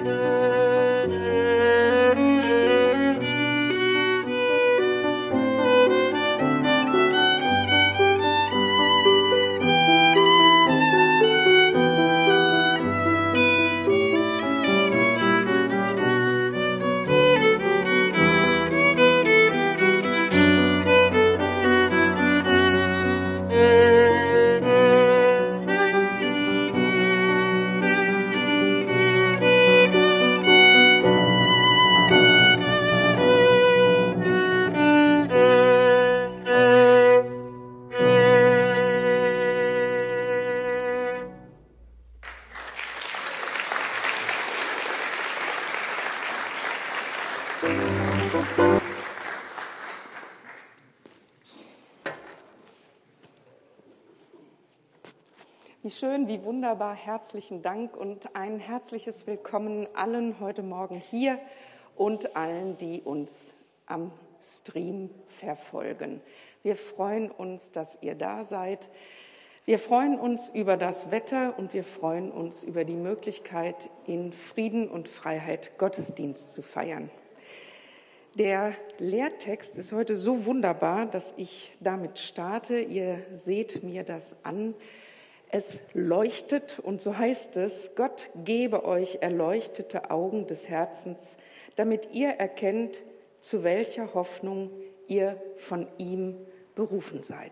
Wie schön, wie wunderbar, herzlichen Dank und ein herzliches Willkommen allen heute Morgen hier und allen, die uns am Stream verfolgen. Wir freuen uns, dass ihr da seid. Wir freuen uns über das Wetter und wir freuen uns über die Möglichkeit, in Frieden und Freiheit Gottesdienst zu feiern. Der Lehrtext ist heute so wunderbar, dass ich damit starte. Ihr seht mir das an. Es leuchtet, und so heißt es, Gott gebe euch erleuchtete Augen des Herzens, damit ihr erkennt, zu welcher Hoffnung ihr von ihm berufen seid.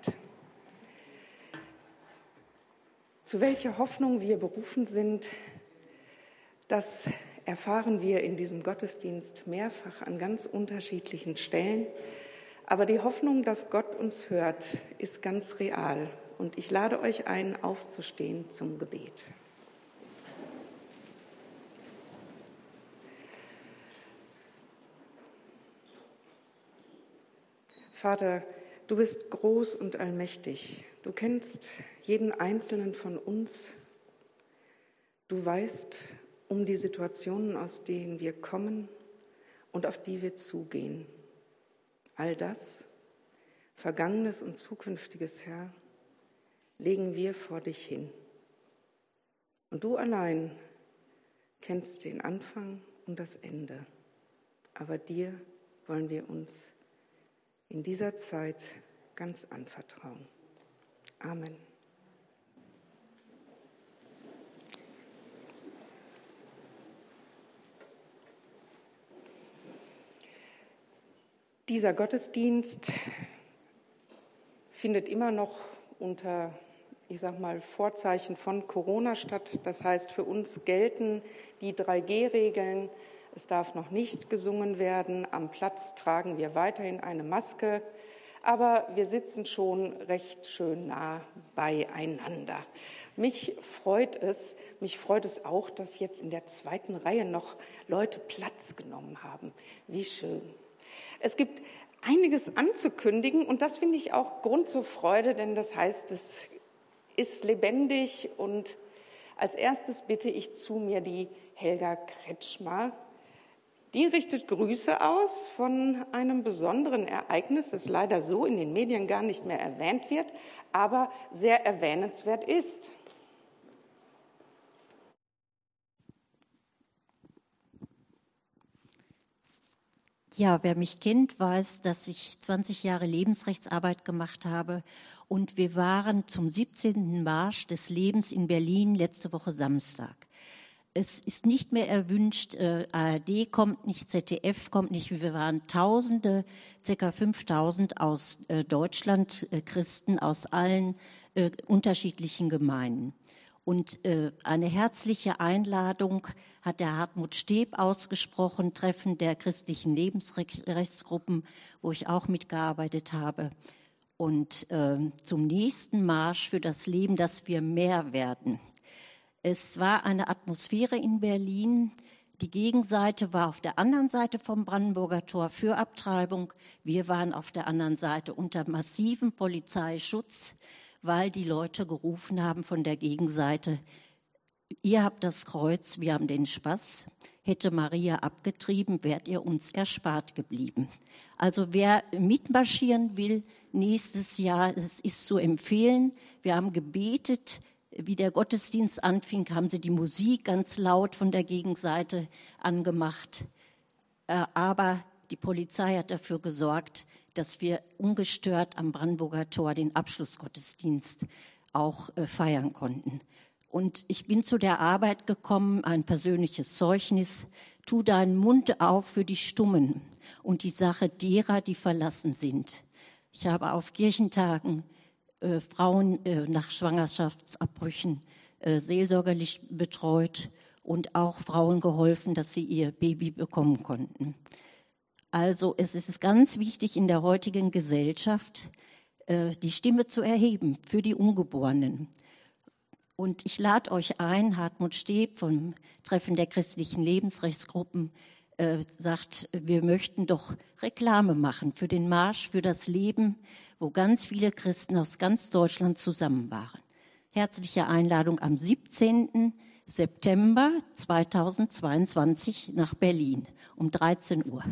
Zu welcher Hoffnung wir berufen sind, das erfahren wir in diesem Gottesdienst mehrfach an ganz unterschiedlichen Stellen. Aber die Hoffnung, dass Gott uns hört, ist ganz real. Und ich lade euch ein, aufzustehen zum Gebet. Vater, du bist groß und allmächtig. Du kennst jeden Einzelnen von uns. Du weißt um die Situationen, aus denen wir kommen und auf die wir zugehen. All das, Vergangenes und Zukünftiges, Herr, legen wir vor dich hin. Und du allein kennst den Anfang und das Ende. Aber dir wollen wir uns in dieser Zeit ganz anvertrauen. Amen. Dieser Gottesdienst findet immer noch unter, Vorzeichen von Corona statt. Das heißt, für uns gelten die 3G-Regeln. Es darf noch nicht gesungen werden. Am Platz tragen wir weiterhin eine Maske. Aber wir sitzen schon recht schön nah beieinander. Mich freut es auch, dass jetzt in der zweiten Reihe noch Leute Platz genommen haben. Wie schön. Es gibt einiges anzukündigen und das finde ich auch Grund zur Freude, denn das heißt, es ist lebendig und als erstes bitte ich zu mir die Helga Kretschmer. Die richtet Grüße aus von einem besonderen Ereignis, das leider so in den Medien gar nicht mehr erwähnt wird, aber sehr erwähnenswert ist. Ja, wer mich kennt, weiß, dass ich 20 Jahre Lebensrechtsarbeit gemacht habe und wir waren zum 17. Marsch des Lebens in Berlin letzte Woche Samstag. Es ist nicht mehr erwünscht, ARD kommt nicht, ZDF kommt nicht, wir waren Tausende, ca. 5000 aus Deutschland, Christen aus allen unterschiedlichen Gemeinden. Und eine herzliche Einladung hat der Hartmut Steb ausgesprochen, Treffen der christlichen Lebensrechtsgruppen, wo ich auch mitgearbeitet habe. Und zum nächsten Marsch für das Leben, dass wir mehr werden. Es war eine Atmosphäre in Berlin. Die Gegenseite war auf der anderen Seite vom Brandenburger Tor für Abtreibung. Wir waren auf der anderen Seite unter massivem Polizeischutz, weil die Leute gerufen haben von der Gegenseite, ihr habt das Kreuz, wir haben den Spaß. Hätte Maria abgetrieben, wärt ihr uns erspart geblieben. Also wer mitmarschieren will nächstes Jahr, es ist zu empfehlen. Wir haben gebetet, Wie der Gottesdienst anfing, haben sie die Musik ganz laut von der Gegenseite angemacht. Aber die Polizei hat dafür gesorgt, dass wir ungestört am Brandenburger Tor den Abschlussgottesdienst auch feiern konnten. Und ich bin zu der Arbeit gekommen, ein persönliches Zeugnis: Tu deinen Mund auf für die Stummen und die Sache derer, die verlassen sind. Ich habe auf Kirchentagen Frauen nach Schwangerschaftsabbrüchen seelsorgerlich betreut und auch Frauen geholfen, dass sie ihr Baby bekommen konnten. Also es ist ganz wichtig in der heutigen Gesellschaft, die Stimme zu erheben für die Ungeborenen. Und ich lade euch ein, Hartmut Steb vom Treffen der christlichen Lebensrechtsgruppen sagt, wir möchten doch Reklame machen für den Marsch für das Leben, wo ganz viele Christen aus ganz Deutschland zusammen waren. Herzliche Einladung am 17. September 2022 nach Berlin um 13 Uhr.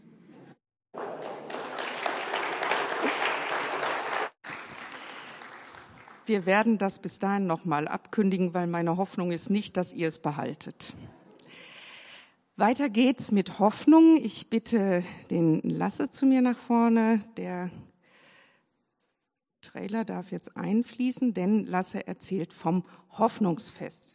Wir werden das bis dahin nochmal abkündigen, weil meine Hoffnung ist nicht, dass ihr es behaltet. Weiter geht's mit Hoffnung. Ich bitte den Lasse zu mir nach vorne. Der Trailer darf jetzt einfließen, denn Lasse erzählt vom Hoffnungsfest.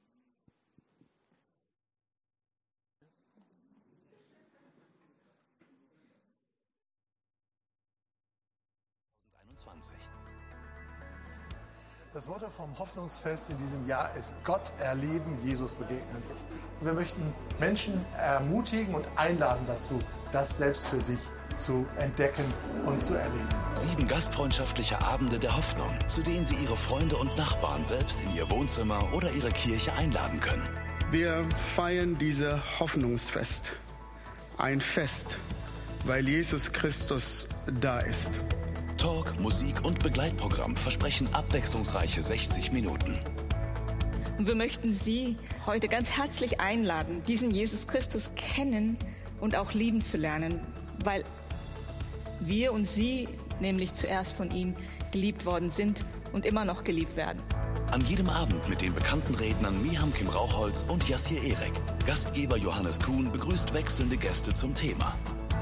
Das Motto vom Hoffnungsfest in diesem Jahr ist Gott erleben, Jesus begegnen. Und wir möchten Menschen ermutigen und einladen dazu, das selbst für sich zu entdecken und zu erleben. 7 gastfreundschaftliche Abende der Hoffnung, zu denen Sie Ihre Freunde und Nachbarn selbst in Ihr Wohnzimmer oder Ihre Kirche einladen können. Wir feiern dieses Hoffnungsfest. Ein Fest, weil Jesus Christus da ist. Talk, Musik und Begleitprogramm versprechen abwechslungsreiche 60 Minuten. Und wir möchten Sie heute ganz herzlich einladen, diesen Jesus Christus kennen und auch lieben zu lernen, weil wir und Sie nämlich zuerst von ihm geliebt worden sind und immer noch geliebt werden. An jedem Abend mit den bekannten Rednern Miham Kim Rauchholz und Yassir Erek. Gastgeber Johannes Kuhn begrüßt wechselnde Gäste zum Thema.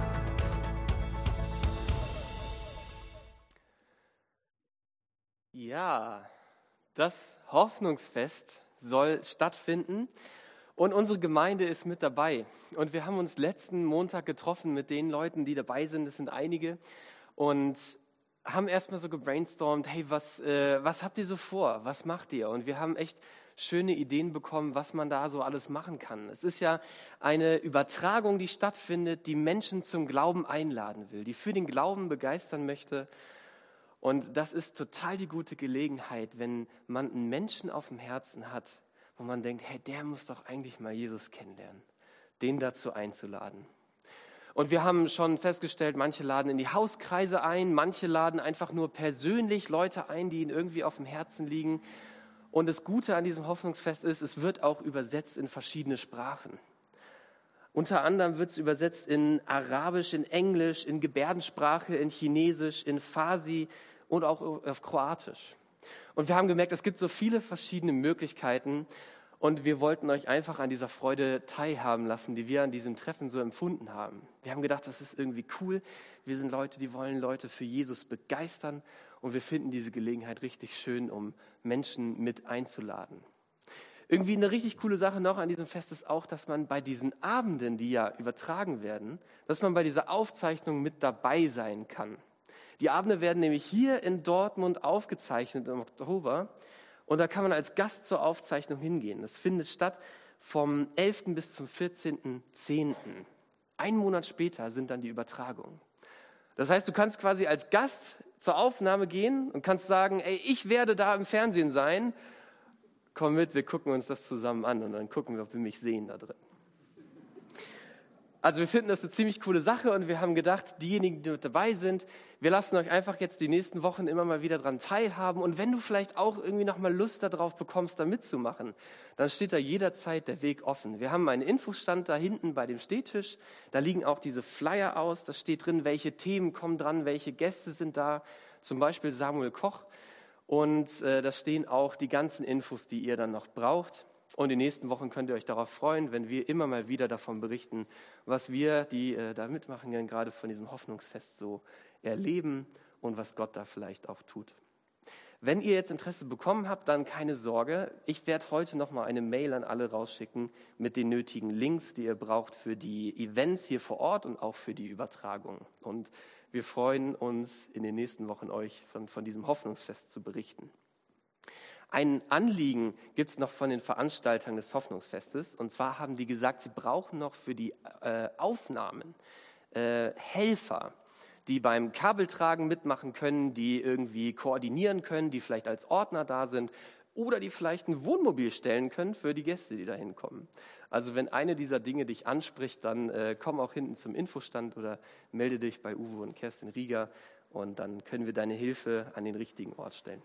Ja, das Hoffnungsfest soll stattfinden und unsere Gemeinde ist mit dabei. Und wir haben uns letzten Montag getroffen mit den Leuten, die dabei sind, das sind einige, und haben erstmal so gebrainstormt, hey, was habt ihr so vor, was macht ihr? Und wir haben echt schöne Ideen bekommen, was man da so alles machen kann. Es ist ja eine Übertragung, die stattfindet, die Menschen zum Glauben einladen will, die für den Glauben begeistern möchte. Und das ist total die gute Gelegenheit, wenn man einen Menschen auf dem Herzen hat, wo man denkt, hey, der muss doch eigentlich mal Jesus kennenlernen, den dazu einzuladen. Und wir haben schon festgestellt, manche laden in die Hauskreise ein, manche laden einfach nur persönlich Leute ein, die ihnen irgendwie auf dem Herzen liegen. Und das Gute an diesem Hoffnungsfest ist, es wird auch übersetzt in verschiedene Sprachen. Unter anderem wird es übersetzt in Arabisch, in Englisch, in Gebärdensprache, in Chinesisch, in Farsi und auch auf Kroatisch. Und wir haben gemerkt, es gibt so viele verschiedene Möglichkeiten und wir wollten euch einfach an dieser Freude teilhaben lassen, die wir an diesem Treffen so empfunden haben. Wir haben gedacht, das ist irgendwie cool. Wir sind Leute, die wollen Leute für Jesus begeistern und wir finden diese Gelegenheit richtig schön, um Menschen mit einzuladen. Irgendwie eine richtig coole Sache noch an diesem Fest ist auch, dass man bei diesen Abenden, die ja übertragen werden, dass man bei dieser Aufzeichnung mit dabei sein kann. Die Abende werden nämlich hier in Dortmund aufgezeichnet im Oktober und da kann man als Gast zur Aufzeichnung hingehen. Das findet statt vom 11. bis zum 14.10. Einen Monat später sind dann die Übertragungen. Das heißt, du kannst quasi als Gast zur Aufnahme gehen und kannst sagen, ey, ich werde da im Fernsehen sein. Komm mit, wir gucken uns das zusammen an und dann gucken wir, ob wir mich sehen da drin. Also wir finden das eine ziemlich coole Sache und wir haben gedacht, diejenigen, die mit dabei sind, wir lassen euch einfach jetzt die nächsten Wochen immer mal wieder dran teilhaben. Und wenn du vielleicht auch irgendwie nochmal Lust darauf bekommst, da mitzumachen, dann steht da jederzeit der Weg offen. Wir haben einen Infostand da hinten bei dem Stehtisch, da liegen auch diese Flyer aus, da steht drin, welche Themen kommen dran, welche Gäste sind da, zum Beispiel Samuel Koch. Und da stehen auch die ganzen Infos, die ihr dann noch braucht. Und in den nächsten Wochen könnt ihr euch darauf freuen, wenn wir immer mal wieder davon berichten, was wir, die da mitmachen, gerade von diesem Hoffnungsfest so erleben und was Gott da vielleicht auch tut. Wenn ihr jetzt Interesse bekommen habt, dann keine Sorge. Ich werde heute nochmal eine Mail an alle rausschicken mit den nötigen Links, die ihr braucht für die Events hier vor Ort und auch für die Übertragung. Und wir freuen uns, in den nächsten Wochen euch von diesem Hoffnungsfest zu berichten. Ein Anliegen gibt es noch von den Veranstaltern des Hoffnungsfestes. Und zwar haben die gesagt, sie brauchen noch für die Aufnahmen Helfer, die beim Kabeltragen mitmachen können, die irgendwie koordinieren können, die vielleicht als Ordner da sind oder die vielleicht ein Wohnmobil stellen können für die Gäste, die da hinkommen. Also wenn eine dieser Dinge dich anspricht, dann komm auch hinten zum Infostand oder melde dich bei Uwe und Kerstin Rieger und dann können wir deine Hilfe an den richtigen Ort stellen.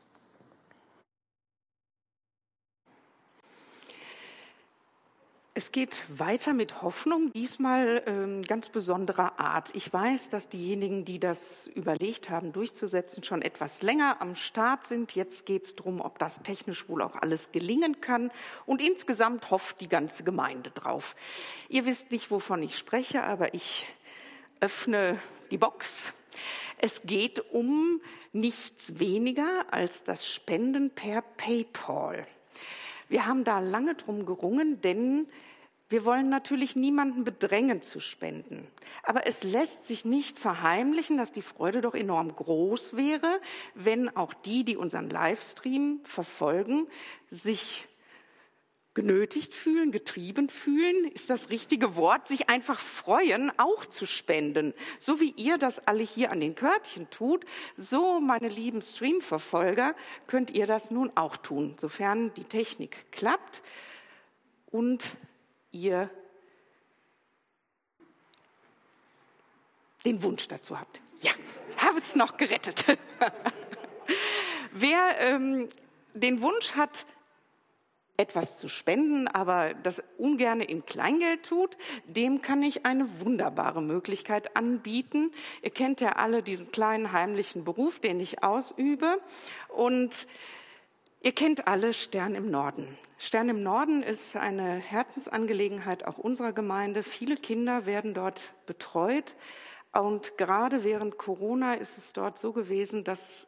Es geht weiter mit Hoffnung, diesmal ganz besonderer Art. Ich weiß, dass diejenigen, die das überlegt haben, durchzusetzen, schon etwas länger am Start sind. Jetzt geht es darum, ob das technisch wohl auch alles gelingen kann. Und insgesamt hofft die ganze Gemeinde drauf. Ihr wisst nicht, wovon ich spreche, aber ich öffne die Box. Es geht um nichts weniger als das Spenden per PayPal. Wir haben da lange drum gerungen, denn wir wollen natürlich niemanden bedrängen zu spenden. Aber es lässt sich nicht verheimlichen, dass die Freude doch enorm groß wäre, wenn auch die unseren Livestream verfolgen, sich genötigt fühlen, getrieben fühlen, ist das richtige Wort, sich einfach freuen, auch zu spenden. So wie ihr das alle hier an den Körbchen tut, so, meine lieben Streamverfolger, könnt ihr das nun auch tun, sofern die Technik klappt und ihr den Wunsch dazu habt. Ja, habe es noch gerettet. Wer den Wunsch hat, etwas zu spenden, aber das ungerne in Kleingeld tut, dem kann ich eine wunderbare Möglichkeit anbieten. Ihr kennt ja alle diesen kleinen heimlichen Beruf, den ich ausübe. Und ihr kennt alle Stern im Norden. Stern im Norden ist eine Herzensangelegenheit auch unserer Gemeinde. Viele Kinder werden dort betreut. Und gerade während Corona ist es dort so gewesen, dass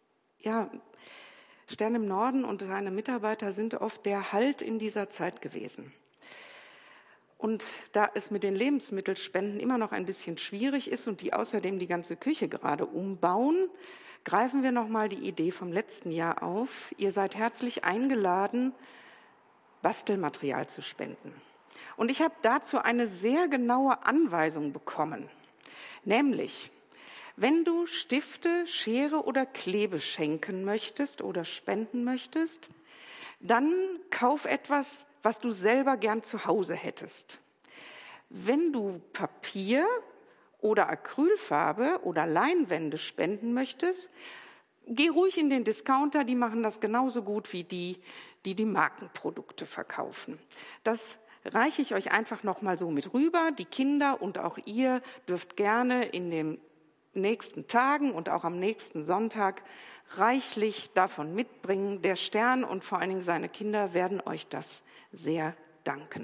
Stern im Norden und seine Mitarbeiter sind oft der Halt in dieser Zeit gewesen. Und da es mit den Lebensmittelspenden immer noch ein bisschen schwierig ist und die außerdem die ganze Küche gerade umbauen, greifen wir nochmal die Idee vom letzten Jahr auf. Ihr seid herzlich eingeladen, Bastelmaterial zu spenden. Und ich habe dazu eine sehr genaue Anweisung bekommen, nämlich: Wenn du Stifte, Schere oder Klebe schenken möchtest oder spenden möchtest, dann kauf etwas, was du selber gern zu Hause hättest. Wenn du Papier oder Acrylfarbe oder Leinwände spenden möchtest, geh ruhig in den Discounter, die machen das genauso gut wie die Markenprodukte verkaufen. Das reiche ich euch einfach nochmal so mit rüber. Die Kinder und auch ihr dürft gerne in den nächsten Tagen und auch am nächsten Sonntag reichlich davon mitbringen. Der Stern und vor allen Dingen seine Kinder werden euch das sehr danken.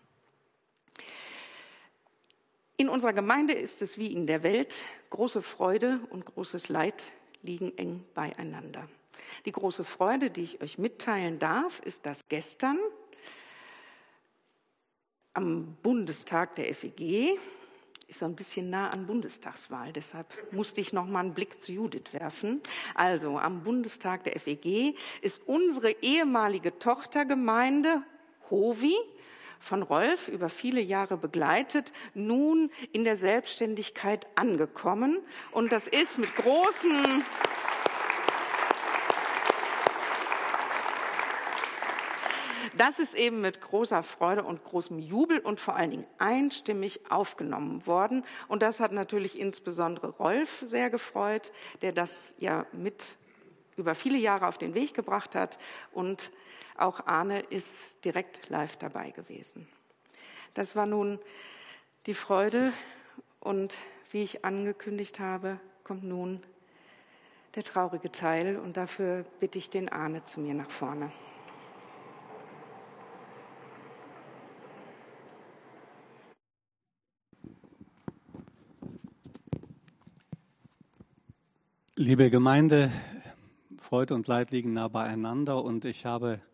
In unserer Gemeinde ist es wie in der Welt: große Freude und großes Leid liegen eng beieinander. Die große Freude, die ich euch mitteilen darf, ist, dass gestern am Bundestag der FEG, ist so ein bisschen nah an Bundestagswahl, deshalb musste ich noch mal einen Blick zu Judith werfen. Also am Bundestag der FEG ist unsere ehemalige Tochtergemeinde Hovi, von Rolf über viele Jahre begleitet, nun in der Selbstständigkeit angekommen. Und das ist mit Das ist eben mit großer Freude und großem Jubel und vor allen Dingen einstimmig aufgenommen worden. Und das hat natürlich insbesondere Rolf sehr gefreut, der das ja mit über viele Jahre auf den Weg gebracht hat. Und auch Arne ist direkt live dabei gewesen. Das war nun die Freude. Und wie ich angekündigt habe, kommt nun der traurige Teil. Und dafür bitte ich den Arne zu mir nach vorne. Liebe Gemeinde, Freude und Leid liegen nah beieinander und ich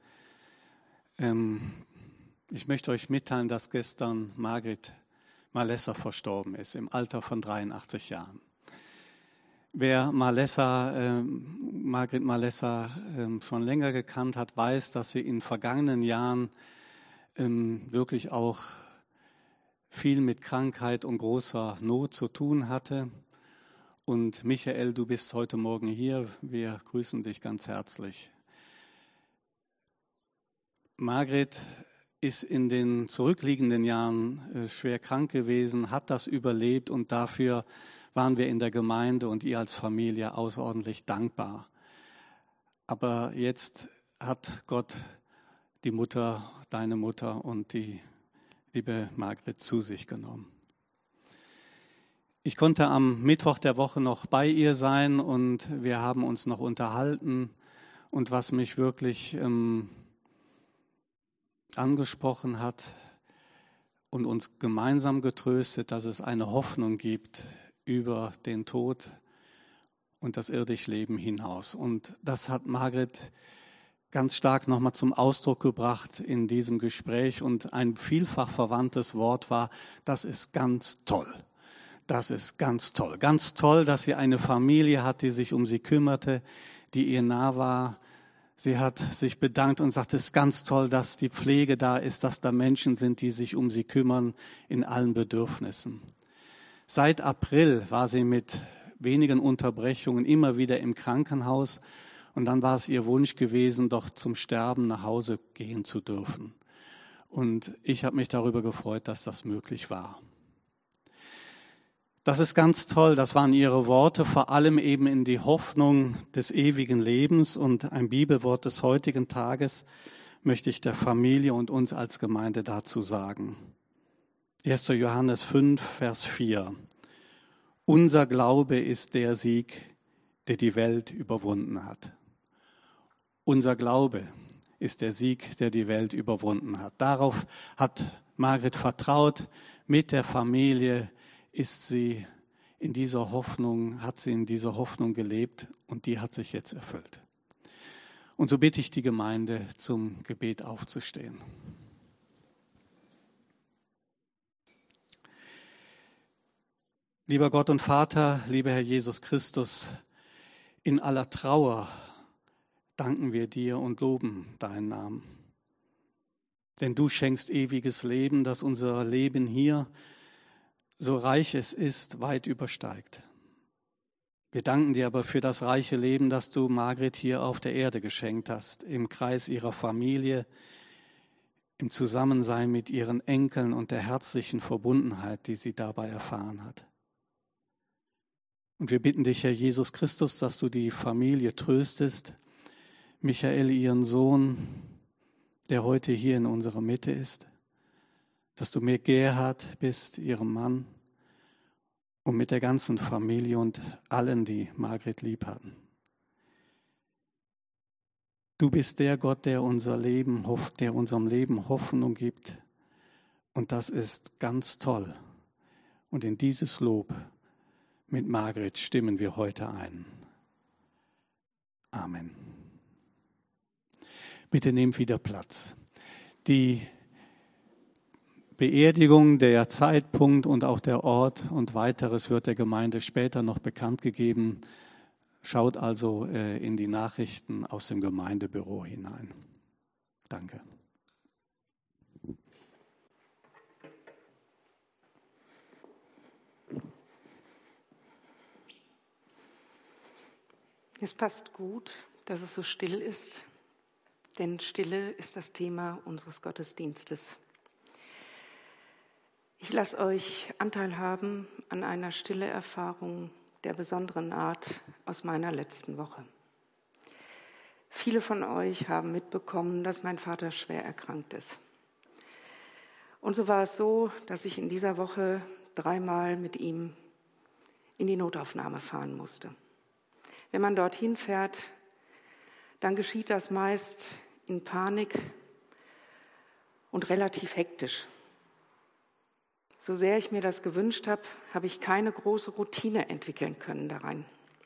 möchte euch mitteilen, dass gestern Margret Malesser verstorben ist, im Alter von 83 Jahren. Wer Margret Malesser schon länger gekannt hat, weiß, dass sie in vergangenen Jahren wirklich auch viel mit Krankheit und großer Not zu tun hatte. Und Michael, du bist heute Morgen hier. Wir grüßen dich ganz herzlich. Margret ist in den zurückliegenden Jahren schwer krank gewesen, hat das überlebt und dafür waren wir in der Gemeinde und ihr als Familie außerordentlich dankbar. Aber jetzt hat Gott die Mutter, deine Mutter und die liebe Margret zu sich genommen. Ich konnte am Mittwoch der Woche noch bei ihr sein und wir haben uns noch unterhalten. Und was mich wirklich angesprochen hat und uns gemeinsam getröstet, dass es eine Hoffnung gibt über den Tod und das irdische Leben hinaus. Und das hat Margret ganz stark nochmal zum Ausdruck gebracht in diesem Gespräch. Und ein vielfach verwandtes Wort war, das ist ganz toll. Das ist ganz toll. Ganz toll, dass sie eine Familie hat, die sich um sie kümmerte, die ihr nah war. Sie hat sich bedankt und sagt, es ist ganz toll, dass die Pflege da ist, dass da Menschen sind, die sich um sie kümmern in allen Bedürfnissen. Seit April war sie mit wenigen Unterbrechungen immer wieder im Krankenhaus und dann war es ihr Wunsch gewesen, doch zum Sterben nach Hause gehen zu dürfen. Und ich habe mich darüber gefreut, dass das möglich war. Das ist ganz toll, das waren ihre Worte, vor allem eben in die Hoffnung des ewigen Lebens. Und ein Bibelwort des heutigen Tages möchte ich der Familie und uns als Gemeinde dazu sagen. 1. Johannes 5, Vers 4. Unser Glaube ist der Sieg, der die Welt überwunden hat. Unser Glaube ist der Sieg, der die Welt überwunden hat. Darauf hat Margret vertraut, mit der Familie ist sie in dieser Hoffnung, hat sie in dieser Hoffnung gelebt und die hat sich jetzt erfüllt. Und so bitte ich die Gemeinde, zum Gebet aufzustehen. Lieber Gott und Vater, lieber Herr Jesus Christus, in aller Trauer danken wir dir und loben deinen Namen. Denn du schenkst ewiges Leben, das unser Leben hier, so reich es ist, weit übersteigt. Wir danken dir aber für das reiche Leben, das du Margret hier auf der Erde geschenkt hast, im Kreis ihrer Familie, im Zusammensein mit ihren Enkeln und der herzlichen Verbundenheit, die sie dabei erfahren hat. Und wir bitten dich, Herr Jesus Christus, dass du die Familie tröstest, Michael, ihren Sohn, der heute hier in unserer Mitte ist, dass du mit Gerhard bist, ihrem Mann, und mit der ganzen Familie und allen, die Margret lieb hatten. Du bist der Gott, der unserem Leben Hoffnung gibt. Und das ist ganz toll. Und in dieses Lob mit Margret stimmen wir heute ein. Amen. Bitte nehmt wieder Platz. Die Beerdigung, der Zeitpunkt und auch der Ort und weiteres wird der Gemeinde später noch bekannt gegeben. Schaut also in die Nachrichten aus dem Gemeindebüro hinein. Danke. Es passt gut, dass es so still ist, denn Stille ist das Thema unseres Gottesdienstes. Ich lasse euch Anteil haben an einer Stille-Erfahrung der besonderen Art aus meiner letzten Woche. Viele von euch haben mitbekommen, dass mein Vater schwer erkrankt ist. Und so war es so, dass ich in dieser Woche 3-mal mit ihm in die Notaufnahme fahren musste. wenn man dorthin fährt, dann geschieht das meist in Panik und relativ hektisch. So sehr ich mir das gewünscht habe, habe ich keine große Routine entwickeln können da rein.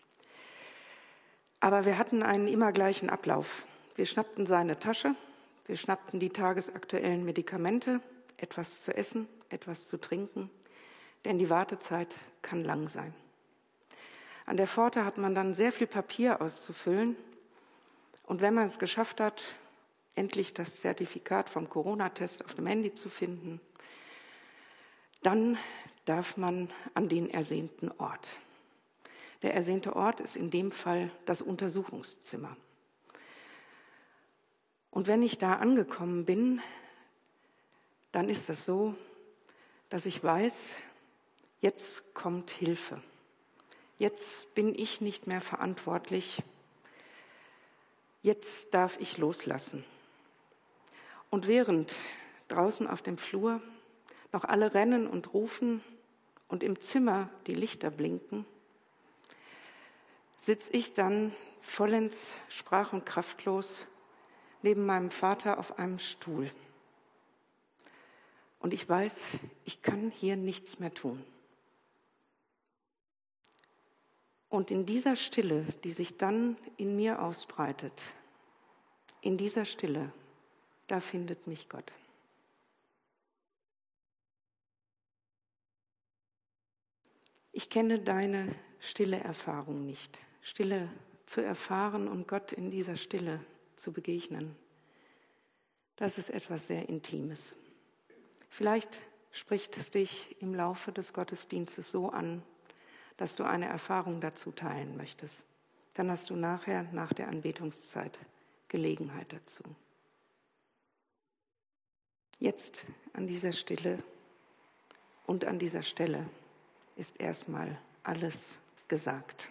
Aber wir hatten einen immer gleichen Ablauf. Wir schnappten seine Tasche, wir schnappten die tagesaktuellen Medikamente, etwas zu essen, etwas zu trinken, denn die Wartezeit kann lang sein. An der Pforte hat man dann sehr viel Papier auszufüllen und wenn man es geschafft hat, endlich das Zertifikat vom Corona-Test auf dem Handy zu finden, dann darf man an den ersehnten Ort. Der ersehnte Ort ist in dem Fall das Untersuchungszimmer. Und wenn ich da angekommen bin, dann ist es so, dass ich weiß, jetzt kommt Hilfe. Jetzt bin ich nicht mehr verantwortlich. Jetzt darf ich loslassen. Und während draußen auf dem Flur noch alle rennen und rufen und im Zimmer die Lichter blinken, sitze ich dann vollends sprach- und kraftlos neben meinem Vater auf einem Stuhl. Und ich weiß, ich kann hier nichts mehr tun. Und in dieser Stille, die sich dann in mir ausbreitet, in dieser Stille, da findet mich Gott. Ich kenne deine stille Erfahrung nicht. Stille zu erfahren und Gott in dieser Stille zu begegnen, das ist etwas sehr Intimes. Vielleicht spricht es dich im Laufe des Gottesdienstes so an, dass du eine Erfahrung dazu teilen möchtest. Dann hast du nachher, nach der Anbetungszeit, Gelegenheit dazu. Jetzt an dieser Stille und an dieser Stelle ist erstmal alles gesagt.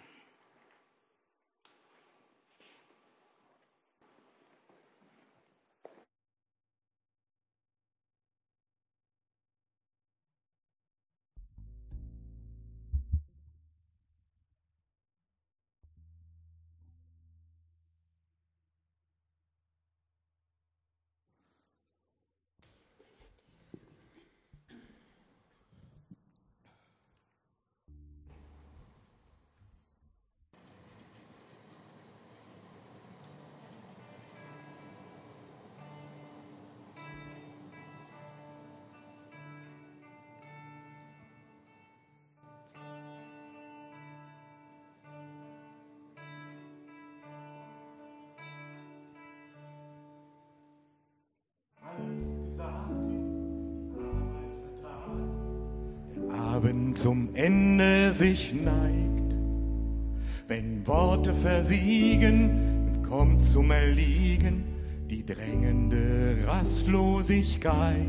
Abend zum Ende sich neigt, wenn Worte versiegen und kommt zum Erliegen die drängende Rastlosigkeit,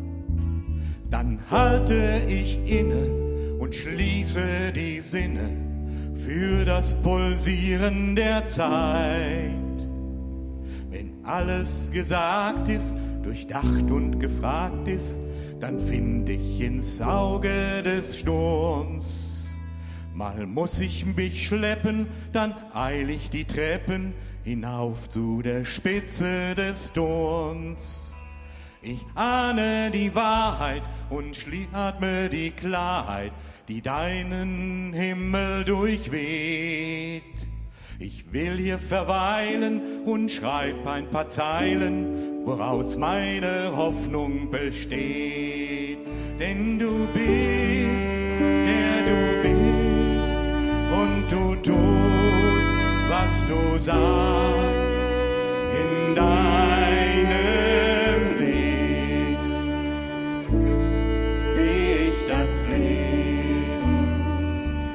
dann halte ich inne und schließe die Sinne für das Pulsieren der Zeit. Wenn alles gesagt ist, durchdacht und gefragt ist, dann find ich ins Auge des Sturms. Mal muss ich mich schleppen, dann eil ich die Treppen hinauf zu der Spitze des Turms. Ich ahne die Wahrheit und atme die Klarheit, die deinen Himmel durchweht. Ich will hier verweilen und schreib ein paar Zeilen, woraus meine Hoffnung besteht. Denn du bist, der du bist, und du tust, was du sagst. In deinem Licht seh ich das Licht.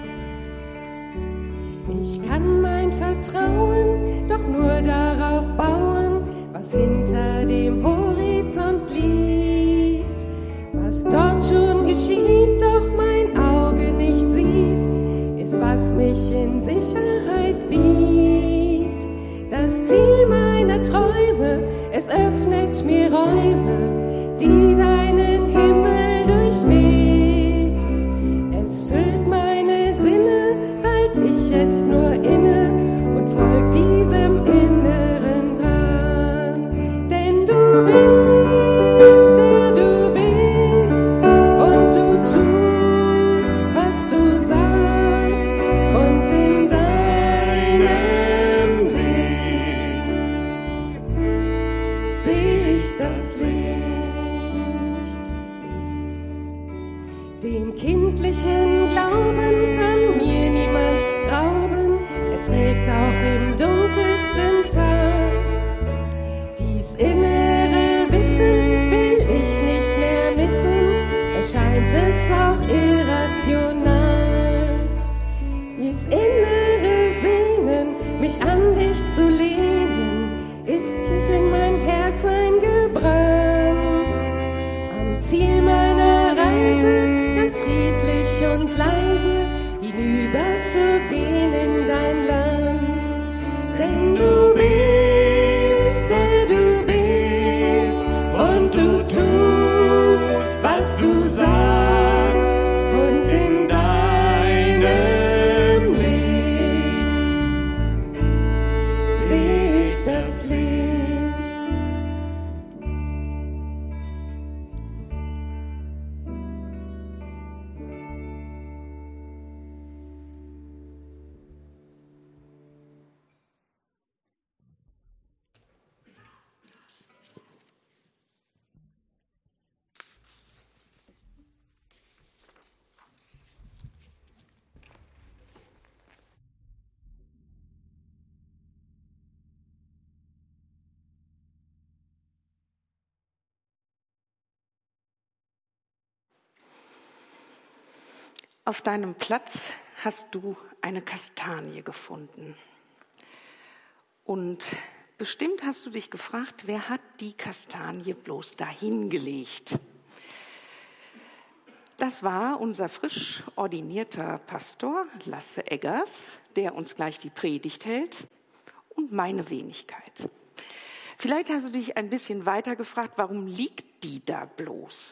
Ich kann mein Vertrauen doch nur darauf bauen, was hinter dem Horizont liegt, was dort schon geschieht, doch mein Auge nicht sieht, ist, was mich in Sicherheit wiegt. Das Ziel meiner Träume, es öffnet mir Räume, die deinen Himmel durchweht. Es füllt meine Sinne, halt ich jetzt nur inne, Den kindlichen Glauben kann mir niemand rauben, er trägt auch im dunkelsten Tag. Dies innere Wissen will ich nicht mehr missen, erscheint es auch irrational. Dies innere Sehnen, mich an dich zu lehnen, ist tief in mein Herz eingebrannt. Am Ziel meiner Reise, ganz friedlich und leise, hinüberzugehen in dein Land. Denn du bist, der du bist, und du tust, was du sagst, und in deinem Licht sehe ich das Licht. Auf deinem Platz hast du eine Kastanie gefunden. Und bestimmt hast du dich gefragt, wer hat die Kastanie bloß dahin gelegt? Das war unser frisch ordinierter Pastor Lasse Eggers, der uns gleich die Predigt hält, und meine Wenigkeit. Vielleicht hast du dich ein bisschen weiter gefragt, warum liegt die da bloß?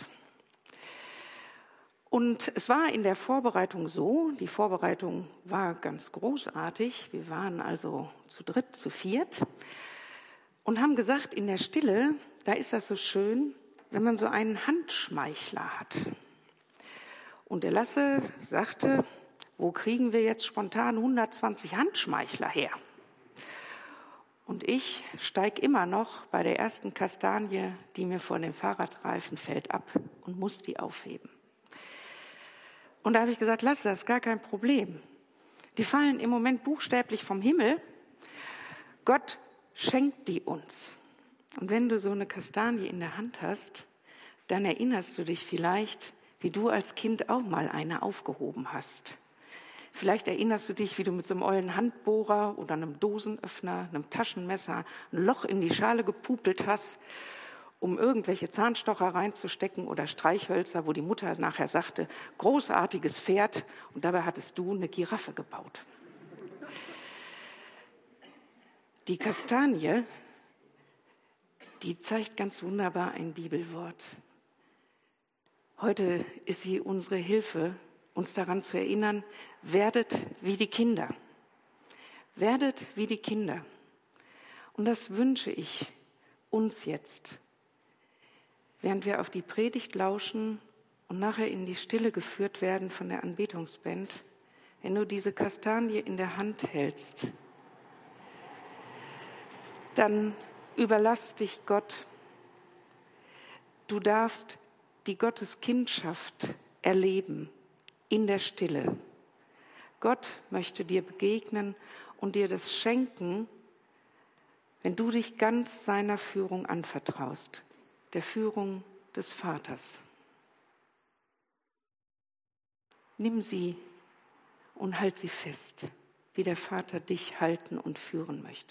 Und es war in der Vorbereitung so, die Vorbereitung war ganz großartig. Wir waren also zu dritt, zu viert und haben gesagt, in der Stille, da ist das so schön, wenn man so einen Handschmeichler hat. Und der Lasse sagte, wo kriegen wir jetzt spontan 120 Handschmeichler her? Und ich steige immer noch bei der ersten Kastanie, die mir vor dem Fahrradreifen fällt, ab und muss die aufheben. Und da habe ich gesagt, Lasse, das ist gar kein Problem. Die fallen im Moment buchstäblich vom Himmel. Gott schenkt die uns. Und wenn du so eine Kastanie in der Hand hast, dann erinnerst du dich vielleicht, wie du als Kind auch mal eine aufgehoben hast. Vielleicht erinnerst du dich, wie du mit so einem ollen Handbohrer oder einem Dosenöffner, einem Taschenmesser ein Loch in die Schale gepupelt hast, um irgendwelche Zahnstocher reinzustecken oder Streichhölzer, wo die Mutter nachher sagte, großartiges Pferd, und dabei hattest du eine Giraffe gebaut. Die Kastanie, die zeigt ganz wunderbar ein Bibelwort. Heute ist sie unsere Hilfe, uns daran zu erinnern, werdet wie die Kinder. Werdet wie die Kinder. Und das wünsche ich uns jetzt. Während wir auf die Predigt lauschen und nachher in die Stille geführt werden von der Anbetungsband, wenn du diese Kastanie in der Hand hältst, dann überlass dich Gott. Du darfst die Gotteskindschaft erleben in der Stille. Gott möchte dir begegnen und dir das schenken, wenn du dich ganz seiner Führung anvertraust. Der Führung des Vaters. Nimm sie und halt sie fest, wie der Vater dich halten und führen möchte.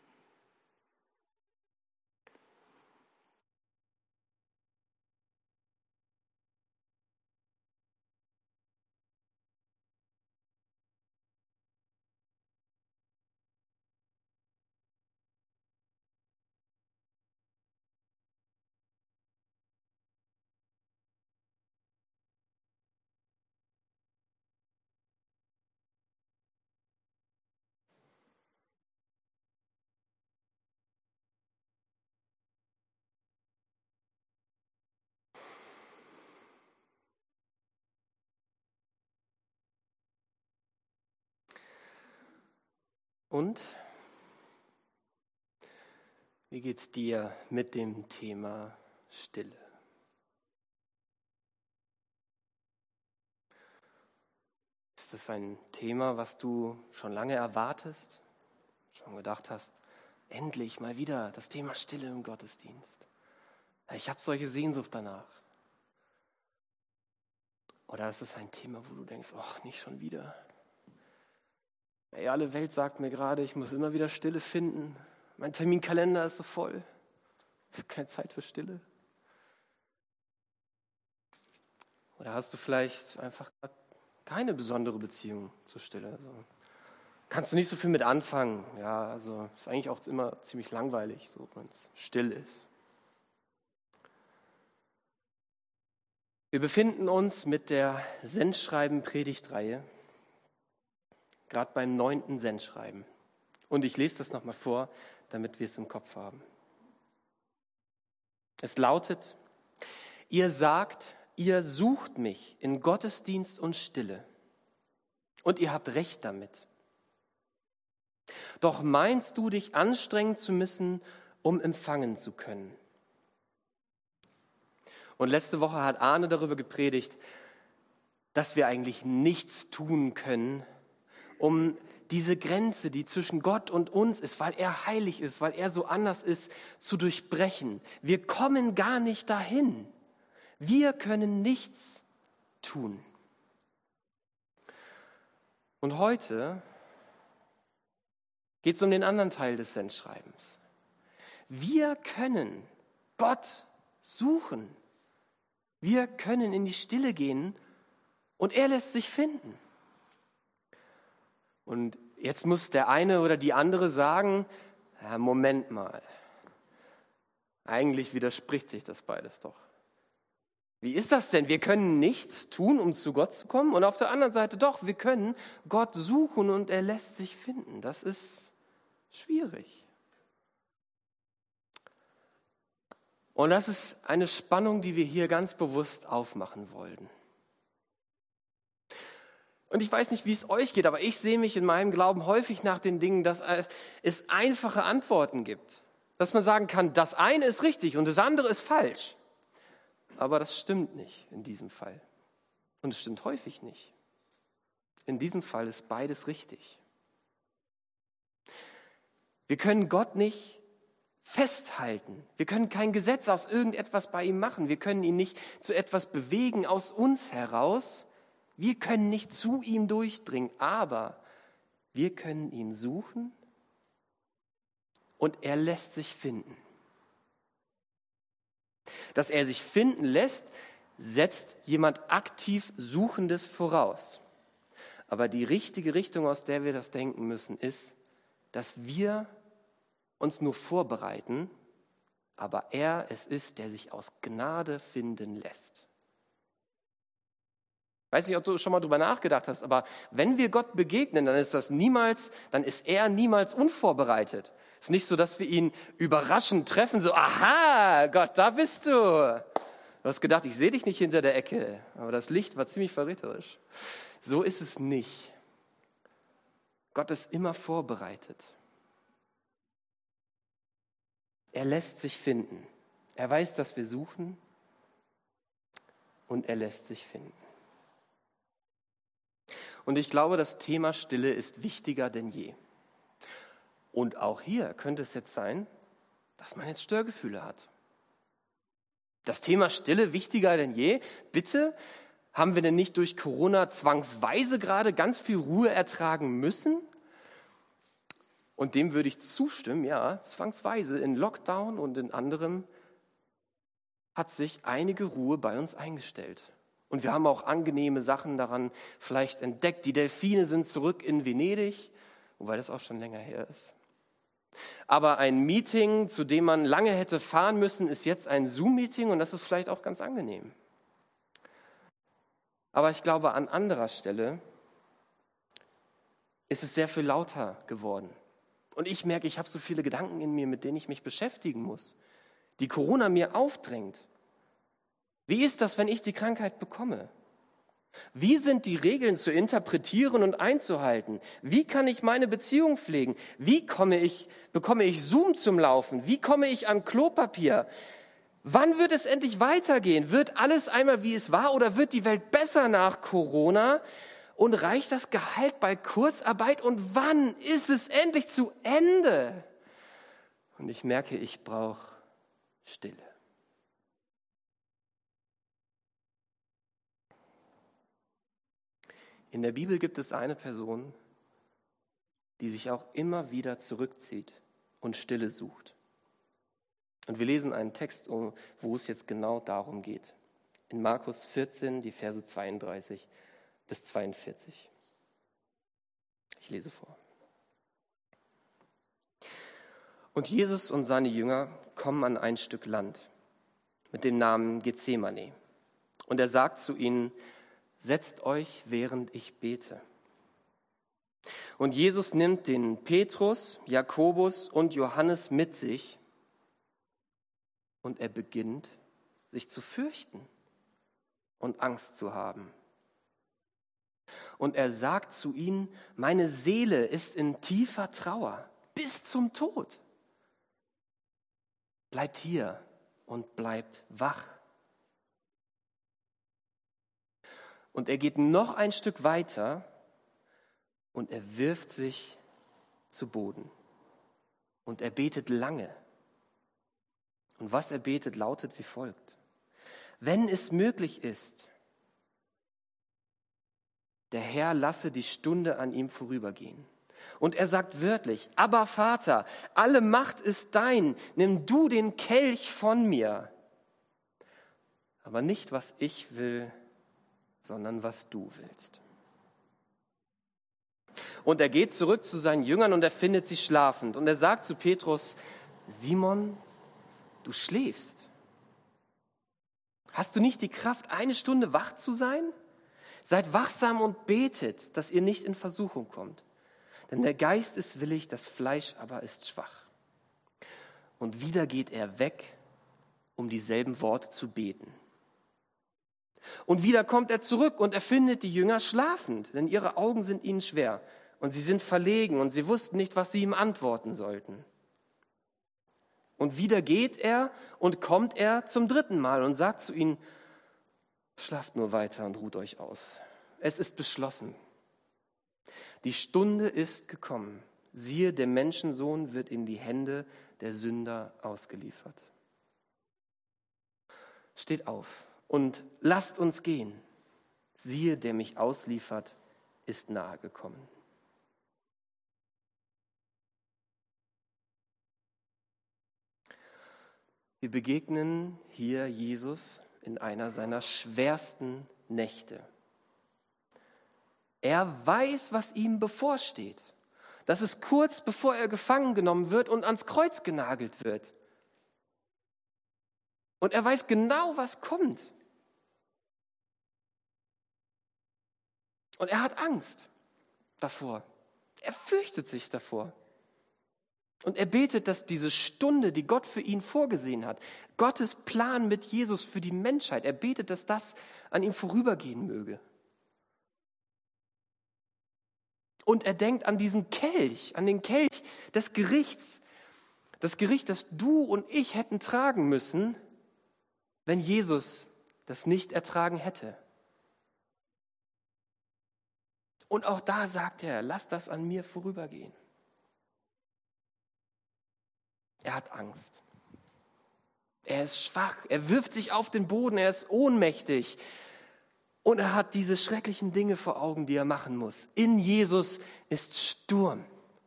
Und wie geht's dir mit dem Thema Stille? Ist es ein Thema, was du schon lange erwartest? Schon gedacht hast, endlich mal wieder das Thema Stille im Gottesdienst. Ich habe solche Sehnsucht danach. Oder ist es ein Thema, wo du denkst, ach, nicht schon wieder. Alle Welt sagt mir gerade, ich muss immer wieder Stille finden. Mein Terminkalender ist so voll. Ich habe keine Zeit für Stille. Oder hast du vielleicht einfach keine besondere Beziehung zur Stille? Also, kannst du nicht so viel mit anfangen. Ja, also ist eigentlich auch immer ziemlich langweilig, so wenn es still ist. Wir befinden uns mit der Sendschreiben-Predigtreihe gerade beim 9. Sendschreiben. Und ich lese das nochmal vor, damit wir es im Kopf haben. Es lautet: Ihr sagt, ihr sucht mich in Gottesdienst und Stille. Und ihr habt recht damit. Doch meinst du, dich anstrengen zu müssen, um empfangen zu können? Und letzte Woche hat Arne darüber gepredigt, dass wir eigentlich nichts tun können, um diese Grenze, die zwischen Gott und uns ist, weil er heilig ist, weil er so anders ist, zu durchbrechen. Wir kommen gar nicht dahin. Wir können nichts tun. Und heute geht es um den anderen Teil des Sendschreibens. Wir können Gott suchen. Wir können in die Stille gehen und er lässt sich finden. Und jetzt muss der eine oder die andere sagen, ja, Moment mal, eigentlich widerspricht sich das beides doch. Wie ist das denn? Wir können nichts tun, um zu Gott zu kommen, und auf der anderen Seite doch, wir können Gott suchen und er lässt sich finden. Das ist schwierig. Und das ist eine Spannung, die wir hier ganz bewusst aufmachen wollten. Und ich weiß nicht, wie es euch geht, aber ich sehe mich in meinem Glauben häufig nach den Dingen, dass es einfache Antworten gibt. Dass man sagen kann, das eine ist richtig und das andere ist falsch. Aber das stimmt nicht in diesem Fall. Und es stimmt häufig nicht. In diesem Fall ist beides richtig. Wir können Gott nicht festhalten. Wir können kein Gesetz aus irgendetwas bei ihm machen. Wir können ihn nicht zu etwas bewegen aus uns heraus. Wir können nicht zu ihm durchdringen, aber wir können ihn suchen und er lässt sich finden. Dass er sich finden lässt, setzt jemand aktiv Suchendes voraus. Aber die richtige Richtung, aus der wir das denken müssen, ist, dass wir uns nur vorbereiten, aber er es ist, der sich aus Gnade finden lässt. Ich weiß nicht, ob du schon mal drüber nachgedacht hast, aber wenn wir Gott begegnen, dann ist er niemals unvorbereitet. Es ist nicht so, dass wir ihn überraschend treffen, so, aha, Gott, da bist du. Du hast gedacht, ich sehe dich nicht hinter der Ecke, aber das Licht war ziemlich verräterisch. So ist es nicht. Gott ist immer vorbereitet. Er lässt sich finden. Er weiß, dass wir suchen und er lässt sich finden. Und ich glaube, das Thema Stille ist wichtiger denn je. Und auch hier könnte es jetzt sein, dass man jetzt Störgefühle hat. Das Thema Stille wichtiger denn je? Bitte, haben wir denn nicht durch Corona zwangsweise gerade ganz viel Ruhe ertragen müssen? Und dem würde ich zustimmen, ja, zwangsweise. In Lockdown und in anderem hat sich einige Ruhe bei uns eingestellt. Und wir haben auch angenehme Sachen daran vielleicht entdeckt. Die Delfine sind zurück in Venedig, wobei das auch schon länger her ist. Aber ein Meeting, zu dem man lange hätte fahren müssen, ist jetzt ein Zoom-Meeting und das ist vielleicht auch ganz angenehm. Aber ich glaube, an anderer Stelle ist es sehr viel lauter geworden. Und ich merke, ich habe so viele Gedanken in mir, mit denen ich mich beschäftigen muss, die Corona mir aufdrängt. Wie ist das, wenn ich die Krankheit bekomme? Wie sind die Regeln zu interpretieren und einzuhalten? Wie kann ich meine Beziehung pflegen? Wie bekomme ich Zoom zum Laufen? Wie komme ich an Klopapier? Wann wird es endlich weitergehen? Wird alles einmal wie es war oder wird die Welt besser nach Corona? Und reicht das Gehalt bei Kurzarbeit? Und wann ist es endlich zu Ende? Und ich merke, ich brauche Stille. In der Bibel gibt es eine Person, die sich auch immer wieder zurückzieht und Stille sucht. Und wir lesen einen Text, wo es jetzt genau darum geht. In Markus 14, die Verse 32 bis 42. Ich lese vor. Und Jesus und seine Jünger kommen an ein Stück Land mit dem Namen Gethsemane. Und er sagt zu ihnen: Setzt euch, während ich bete. Und Jesus nimmt den Petrus, Jakobus und Johannes mit sich und er beginnt, sich zu fürchten und Angst zu haben. Und er sagt zu ihnen: Meine Seele ist in tiefer Trauer bis zum Tod. Bleibt hier und bleibt wach. Und er geht noch ein Stück weiter und er wirft sich zu Boden. Und er betet lange. Und was er betet, lautet wie folgt: Wenn es möglich ist, der Herr lasse die Stunde an ihm vorübergehen. Und er sagt wörtlich: Aber Vater, alle Macht ist dein, nimm du den Kelch von mir. Aber nicht, was ich will, sondern was du willst. Und er geht zurück zu seinen Jüngern und er findet sie schlafend. Und er sagt zu Petrus: Simon, du schläfst. Hast du nicht die Kraft, 1 Stunde wach zu sein? Seid wachsam und betet, dass ihr nicht in Versuchung kommt. Denn der Geist ist willig, das Fleisch aber ist schwach. Und wieder geht er weg, um dieselben Worte zu beten. Und wieder kommt er zurück und er findet die Jünger schlafend, denn ihre Augen sind ihnen schwer. Und sie sind verlegen und sie wussten nicht, was sie ihm antworten sollten. Und wieder geht er und kommt er zum 3. Mal und sagt zu ihnen: Schlaft nur weiter und ruht euch aus. Es ist beschlossen. Die Stunde ist gekommen. Siehe, der Menschensohn wird in die Hände der Sünder ausgeliefert. Steht auf und lasst uns gehen. Siehe, der mich ausliefert, ist nahe gekommen. Wir begegnen hier Jesus in einer seiner schwersten Nächte. Er weiß, was ihm bevorsteht. Das ist kurz bevor er gefangen genommen wird und ans Kreuz genagelt wird. Und er weiß genau, was kommt. Und er hat Angst davor. Er fürchtet sich davor. Und er betet, dass diese Stunde, die Gott für ihn vorgesehen hat, Gottes Plan mit Jesus für die Menschheit, er betet, dass das an ihm vorübergehen möge. Und er denkt an diesen Kelch, an den Kelch des Gerichts. Das Gericht, das du und ich hätten tragen müssen, wenn Jesus das nicht ertragen hätte. Und auch da sagt er: Lass das an mir vorübergehen. Er hat Angst. Er ist schwach. Er wirft sich auf den Boden. Er ist ohnmächtig. Und er hat diese schrecklichen Dinge vor Augen, die er machen muss. In Jesus ist Sturm.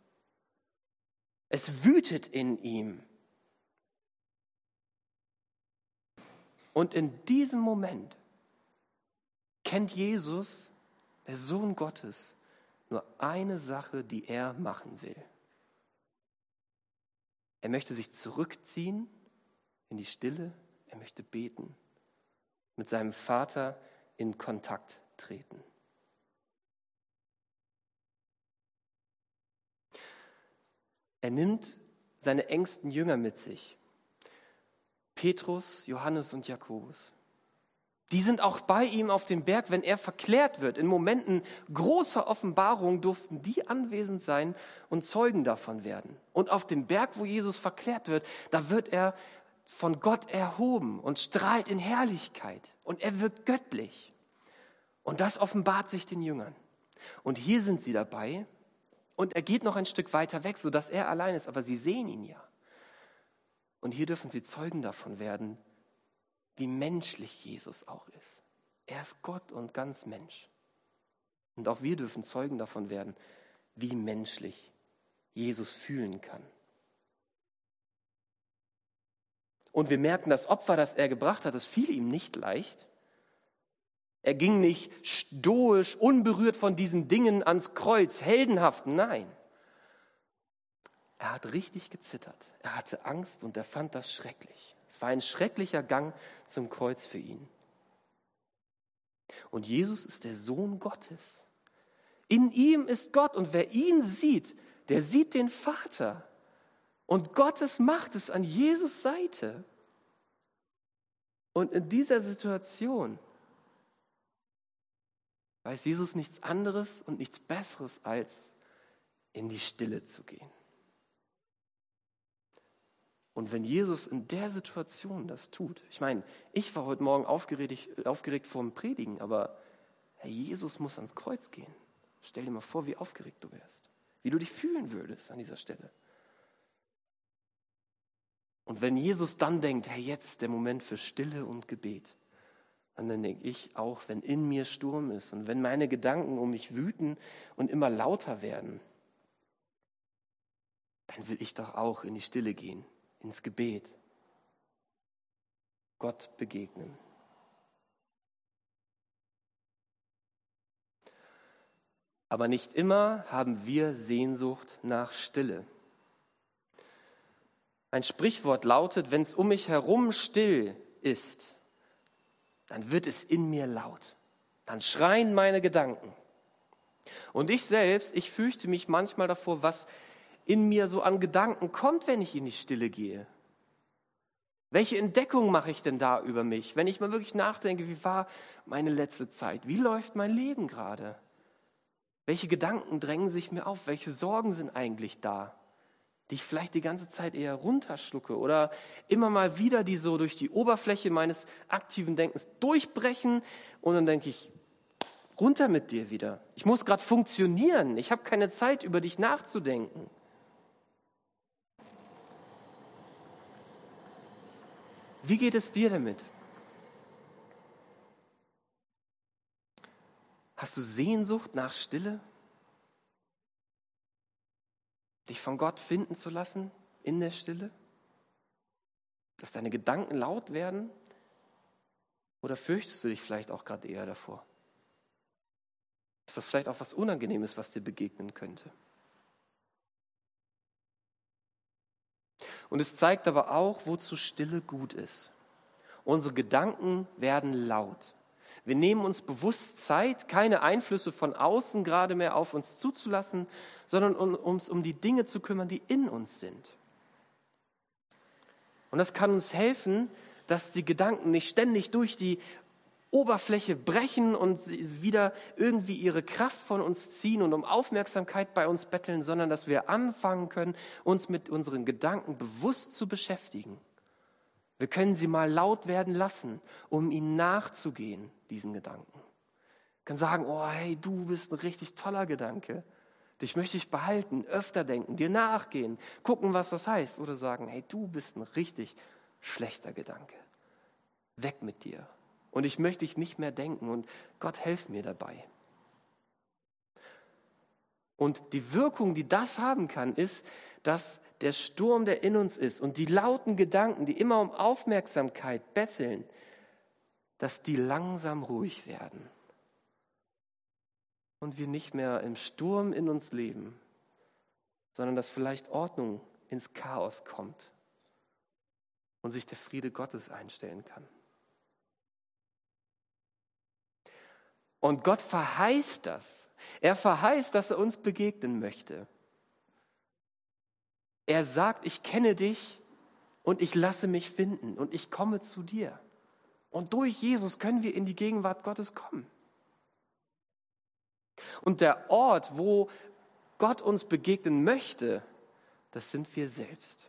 Es wütet in ihm. Und in diesem Moment kennt Jesus, der Sohn Gottes, nur eine Sache, die er machen will. Er möchte sich zurückziehen in die Stille. Er möchte beten, mit seinem Vater in Kontakt treten. Er nimmt seine engsten Jünger mit sich. Petrus, Johannes und Jakobus. Die sind auch bei ihm auf dem Berg, wenn er verklärt wird. In Momenten großer Offenbarung durften die anwesend sein und Zeugen davon werden. Und auf dem Berg, wo Jesus verklärt wird, da wird er von Gott erhoben und strahlt in Herrlichkeit. Und er wirkt göttlich. Und das offenbart sich den Jüngern. Und hier sind sie dabei und er geht noch ein Stück weiter weg, sodass er allein ist, aber sie sehen ihn ja. Und hier dürfen sie Zeugen davon werden, wie menschlich Jesus auch ist. Er ist Gott und ganz Mensch. Und auch wir dürfen Zeugen davon werden, wie menschlich Jesus fühlen kann. Und wir merken, das Opfer, das er gebracht hat, das fiel ihm nicht leicht. Er ging nicht stoisch, unberührt von diesen Dingen ans Kreuz, heldenhaft, nein. Er hat richtig gezittert. Er hatte Angst und er fand das schrecklich. Es war ein schrecklicher Gang zum Kreuz für ihn. Und Jesus ist der Sohn Gottes. In ihm ist Gott und wer ihn sieht, der sieht den Vater. Und Gottes Macht ist an Jesus Seite. Und in dieser Situation weiß Jesus nichts anderes und nichts Besseres, als in die Stille zu gehen. Und wenn Jesus in der Situation das tut, ich meine, ich war heute Morgen aufgeregt vor dem Predigen, aber Herr, Jesus muss ans Kreuz gehen. Stell dir mal vor, wie aufgeregt du wärst, wie du dich fühlen würdest an dieser Stelle. Und wenn Jesus dann denkt, hey, jetzt ist der Moment für Stille und Gebet, dann denke ich auch, wenn in mir Sturm ist und wenn meine Gedanken um mich wüten und immer lauter werden, dann will ich doch auch in die Stille gehen, ins Gebet, Gott begegnen. Aber nicht immer haben wir Sehnsucht nach Stille. Ein Sprichwort lautet, wenn es um mich herum still ist, dann wird es in mir laut. Dann schreien meine Gedanken. Und ich selbst, ich fürchte mich manchmal davor, was in mir so an Gedanken kommt, wenn ich in die Stille gehe. Welche Entdeckung mache ich denn da über mich, wenn ich mal wirklich nachdenke, wie war meine letzte Zeit? Wie läuft mein Leben gerade? Welche Gedanken drängen sich mir auf? Welche Sorgen sind eigentlich da, die ich vielleicht die ganze Zeit eher runterschlucke oder immer mal wieder, die so durch die Oberfläche meines aktiven Denkens durchbrechen und dann denke ich, runter mit dir wieder. Ich muss gerade funktionieren. Ich habe keine Zeit, über dich nachzudenken. Wie geht es dir damit? Hast du Sehnsucht nach Stille? Dich von Gott finden zu lassen in der Stille? Dass deine Gedanken laut werden? Oder fürchtest du dich vielleicht auch gerade eher davor? Ist das vielleicht auch was Unangenehmes, was dir begegnen könnte? Und es zeigt aber auch, wozu Stille gut ist. Unsere Gedanken werden laut. Wir nehmen uns bewusst Zeit, keine Einflüsse von außen gerade mehr auf uns zuzulassen, sondern uns um die Dinge zu kümmern, die in uns sind. Und das kann uns helfen, dass die Gedanken nicht ständig durch die Oberfläche brechen und wieder irgendwie ihre Kraft von uns ziehen und um Aufmerksamkeit bei uns betteln, sondern dass wir anfangen können, uns mit unseren Gedanken bewusst zu beschäftigen. Wir können sie mal laut werden lassen, um ihnen nachzugehen, diesen Gedanken. Ich kann sagen, oh hey, du bist ein richtig toller Gedanke. Dich möchte ich behalten, öfter denken, dir nachgehen, gucken, was das heißt. Oder sagen, hey, du bist ein richtig schlechter Gedanke. Weg mit dir. Und ich möchte dich nicht mehr denken und Gott, helf mir dabei. Und die Wirkung, die das haben kann, ist, dass der Sturm, der in uns ist und die lauten Gedanken, die immer um Aufmerksamkeit betteln, dass die langsam ruhig werden. Und wir nicht mehr im Sturm in uns leben, sondern dass vielleicht Ordnung ins Chaos kommt und sich der Friede Gottes einstellen kann. Und Gott verheißt das. Er verheißt, dass er uns begegnen möchte. Er sagt, ich kenne dich und ich lasse mich finden und ich komme zu dir. Und durch Jesus können wir in die Gegenwart Gottes kommen. Und der Ort, wo Gott uns begegnen möchte, das sind wir selbst.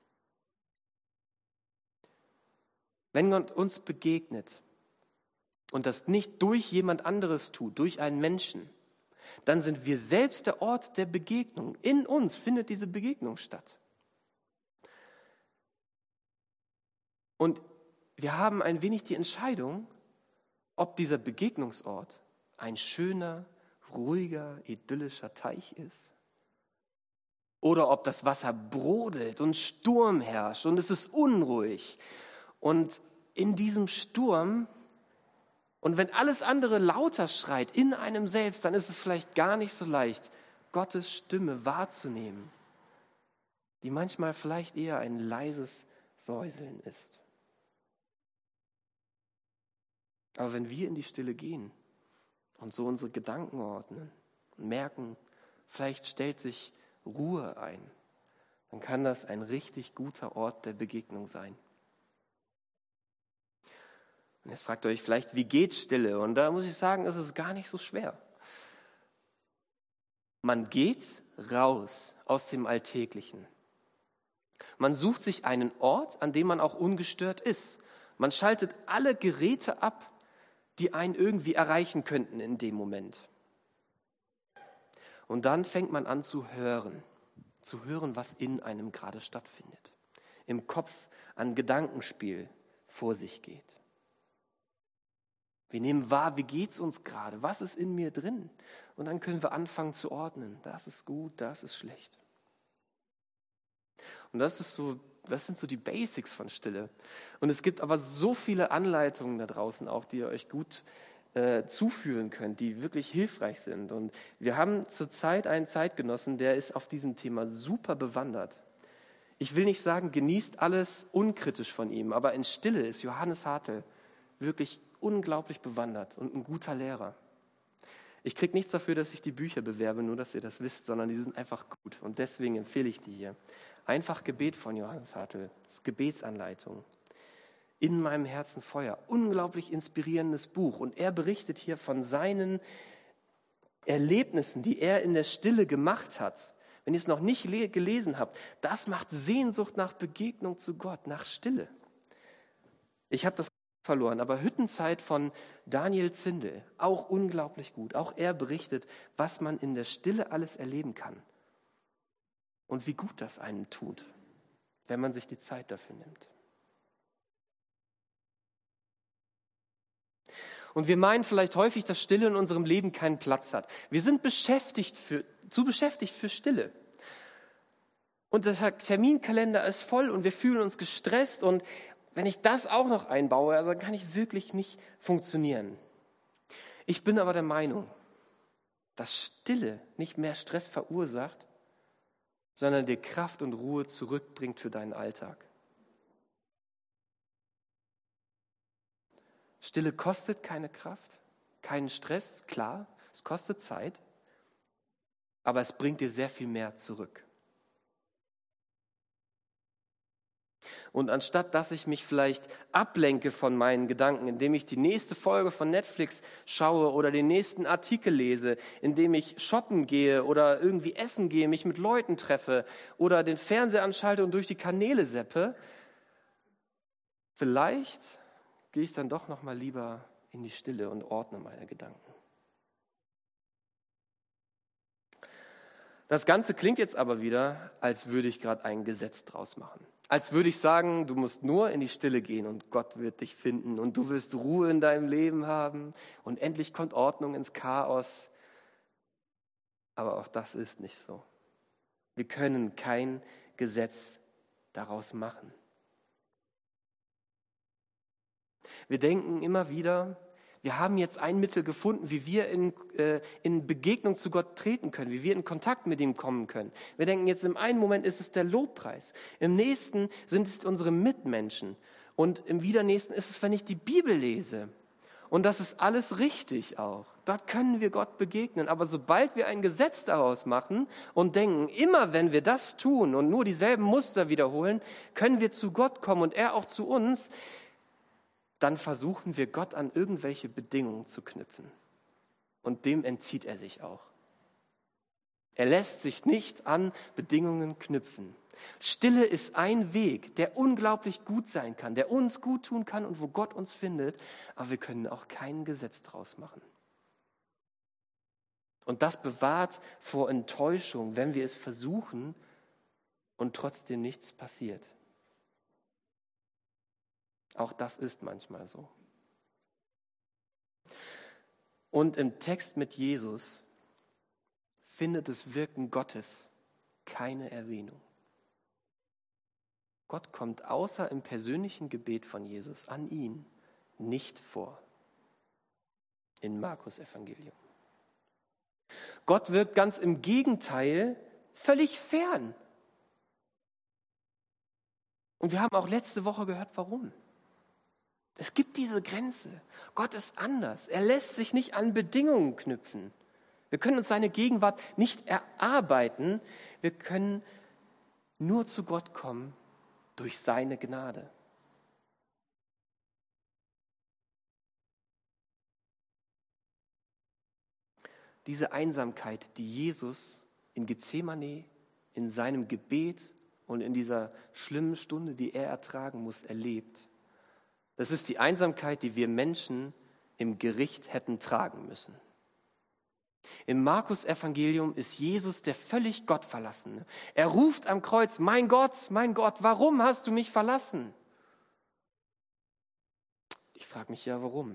Wenn Gott uns begegnet und das nicht durch jemand anderes tut, durch einen Menschen, dann sind wir selbst der Ort der Begegnung. In uns findet diese Begegnung statt. Und wir haben ein wenig die Entscheidung, ob dieser Begegnungsort ein schöner, ruhiger, idyllischer Teich ist oder ob das Wasser brodelt und Sturm herrscht und es ist unruhig. Und in diesem Sturm, und wenn alles andere lauter schreit in einem selbst, dann ist es vielleicht gar nicht so leicht, Gottes Stimme wahrzunehmen, die manchmal vielleicht eher ein leises Säuseln ist. Aber wenn wir in die Stille gehen und so unsere Gedanken ordnen und merken, vielleicht stellt sich Ruhe ein, dann kann das ein richtig guter Ort der Begegnung sein. Und jetzt fragt ihr euch vielleicht, wie geht Stille? Und da muss ich sagen, es ist gar nicht so schwer. Man geht raus aus dem Alltäglichen. Man sucht sich einen Ort, an dem man auch ungestört ist. Man schaltet alle Geräte ab, die einen irgendwie erreichen könnten in dem Moment. Und dann fängt man an zu hören, was in einem gerade stattfindet. Im Kopf ein Gedankenspiel vor sich geht. Wir nehmen wahr, wie geht es uns gerade, was ist in mir drin? Und dann können wir anfangen zu ordnen, das ist gut, das ist schlecht. Und das sind so die Basics von Stille. Und es gibt aber so viele Anleitungen da draußen auch, die ihr euch gut zuführen könnt, die wirklich hilfreich sind. Und wir haben zurzeit einen Zeitgenossen, der ist auf diesem Thema super bewandert. Ich will nicht sagen, genießt alles unkritisch von ihm, aber in Stille ist Johannes Hartl wirklich unglaublich bewandert und ein guter Lehrer. Ich kriege nichts dafür, dass ich die Bücher bewerbe, nur dass ihr das wisst, sondern die sind einfach gut. Und deswegen empfehle ich die hier. Einfach Gebet von Johannes Hartl, das ist Gebetsanleitung. In meinem Herzen Feuer, unglaublich inspirierendes Buch. Und er berichtet hier von seinen Erlebnissen, die er in der Stille gemacht hat. Wenn ihr es noch nicht gelesen habt, das macht Sehnsucht nach Begegnung zu Gott, nach Stille. Ich habe das verloren, aber Hüttenzeit von Daniel Zindel, auch unglaublich gut. Auch er berichtet, was man in der Stille alles erleben kann. Und wie gut das einem tut, wenn man sich die Zeit dafür nimmt. Und wir meinen vielleicht häufig, dass Stille in unserem Leben keinen Platz hat. Wir sind zu beschäftigt für Stille. Und der Terminkalender ist voll und wir fühlen uns gestresst. Und wenn ich das auch noch einbaue, also kann ich wirklich nicht funktionieren. Ich bin aber der Meinung, dass Stille nicht mehr Stress verursacht, sondern dir Kraft und Ruhe zurückbringt für deinen Alltag. Stille kostet keine Kraft, keinen Stress, klar, es kostet Zeit, aber es bringt dir sehr viel mehr zurück. Und anstatt, dass ich mich vielleicht ablenke von meinen Gedanken, indem ich die nächste Folge von Netflix schaue oder den nächsten Artikel lese, indem ich shoppen gehe oder irgendwie essen gehe, mich mit Leuten treffe oder den Fernseher anschalte und durch die Kanäle seppe, vielleicht gehe ich dann doch noch mal lieber in die Stille und ordne meine Gedanken. Das Ganze klingt jetzt aber wieder, als würde ich gerade ein Gesetz draus machen. Als würde ich sagen, du musst nur in die Stille gehen und Gott wird dich finden und du wirst Ruhe in deinem Leben haben und endlich kommt Ordnung ins Chaos. Aber auch das ist nicht so. Wir können kein Gesetz daraus machen. Wir denken immer wieder, wir haben jetzt ein Mittel gefunden, wie wir in Begegnung zu Gott treten können, wie wir in Kontakt mit ihm kommen können. Wir denken jetzt, im einen Moment ist es der Lobpreis, im nächsten sind es unsere Mitmenschen und im widernächsten ist es, wenn ich die Bibel lese. Und das ist alles richtig auch. Dort können wir Gott begegnen. Aber sobald wir ein Gesetz daraus machen und denken, immer wenn wir das tun und nur dieselben Muster wiederholen, können wir zu Gott kommen und er auch zu uns, dann versuchen wir Gott an irgendwelche Bedingungen zu knüpfen. Und dem entzieht er sich auch. Er lässt sich nicht an Bedingungen knüpfen. Stille ist ein Weg, der unglaublich gut sein kann, der uns gut tun kann und wo Gott uns findet, aber wir können auch kein Gesetz draus machen. Und das bewahrt vor Enttäuschung, wenn wir es versuchen und trotzdem nichts passiert. Auch das ist manchmal so. Und im Text mit Jesus findet das Wirken Gottes keine Erwähnung. Gott kommt außer im persönlichen Gebet von Jesus an ihn nicht vor. In Markus Evangelium. Gott wirkt ganz im Gegenteil völlig fern. Und wir haben auch letzte Woche gehört, warum. Es gibt diese Grenze. Gott ist anders. Er lässt sich nicht an Bedingungen knüpfen. Wir können uns seine Gegenwart nicht erarbeiten. Wir können nur zu Gott kommen durch seine Gnade. Diese Einsamkeit, die Jesus in Gethsemane, in seinem Gebet und in dieser schlimmen Stunde, die er ertragen muss, erlebt, das ist die Einsamkeit, die wir Menschen im Gericht hätten tragen müssen. Im Markus-Evangelium ist Jesus der völlig Gottverlassene. Er ruft am Kreuz, mein Gott, warum hast du mich verlassen? Ich frage mich ja, warum?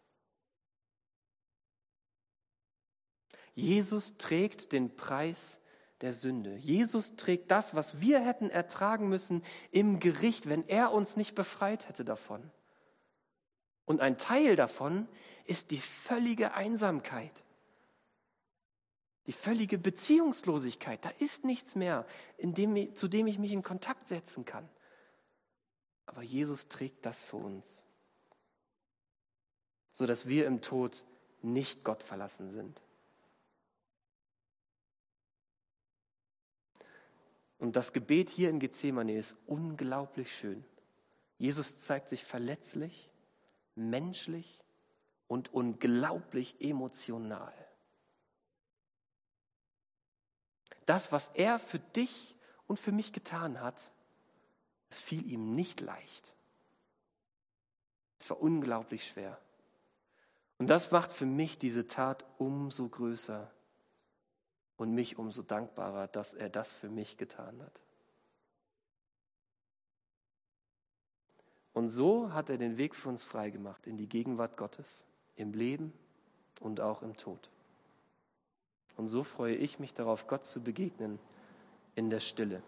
Jesus trägt den Preis der Sünde. Jesus trägt das, was wir hätten ertragen müssen im Gericht, wenn er uns nicht befreit hätte davon. Und ein Teil davon ist die völlige Einsamkeit, die völlige Beziehungslosigkeit. Da ist nichts mehr, zu dem ich mich in Kontakt setzen kann. Aber Jesus trägt das für uns, sodass wir im Tod nicht Gott verlassen sind. Und das Gebet hier in Gethsemane ist unglaublich schön. Jesus zeigt sich verletzlich, menschlich und unglaublich emotional. Das, was er für dich und für mich getan hat, es fiel ihm nicht leicht. Es war unglaublich schwer. Und das macht für mich diese Tat umso größer und mich umso dankbarer, dass er das für mich getan hat. Und so hat er den Weg für uns freigemacht in die Gegenwart Gottes, im Leben und auch im Tod. Und so freue ich mich darauf, Gott zu begegnen in der Stille.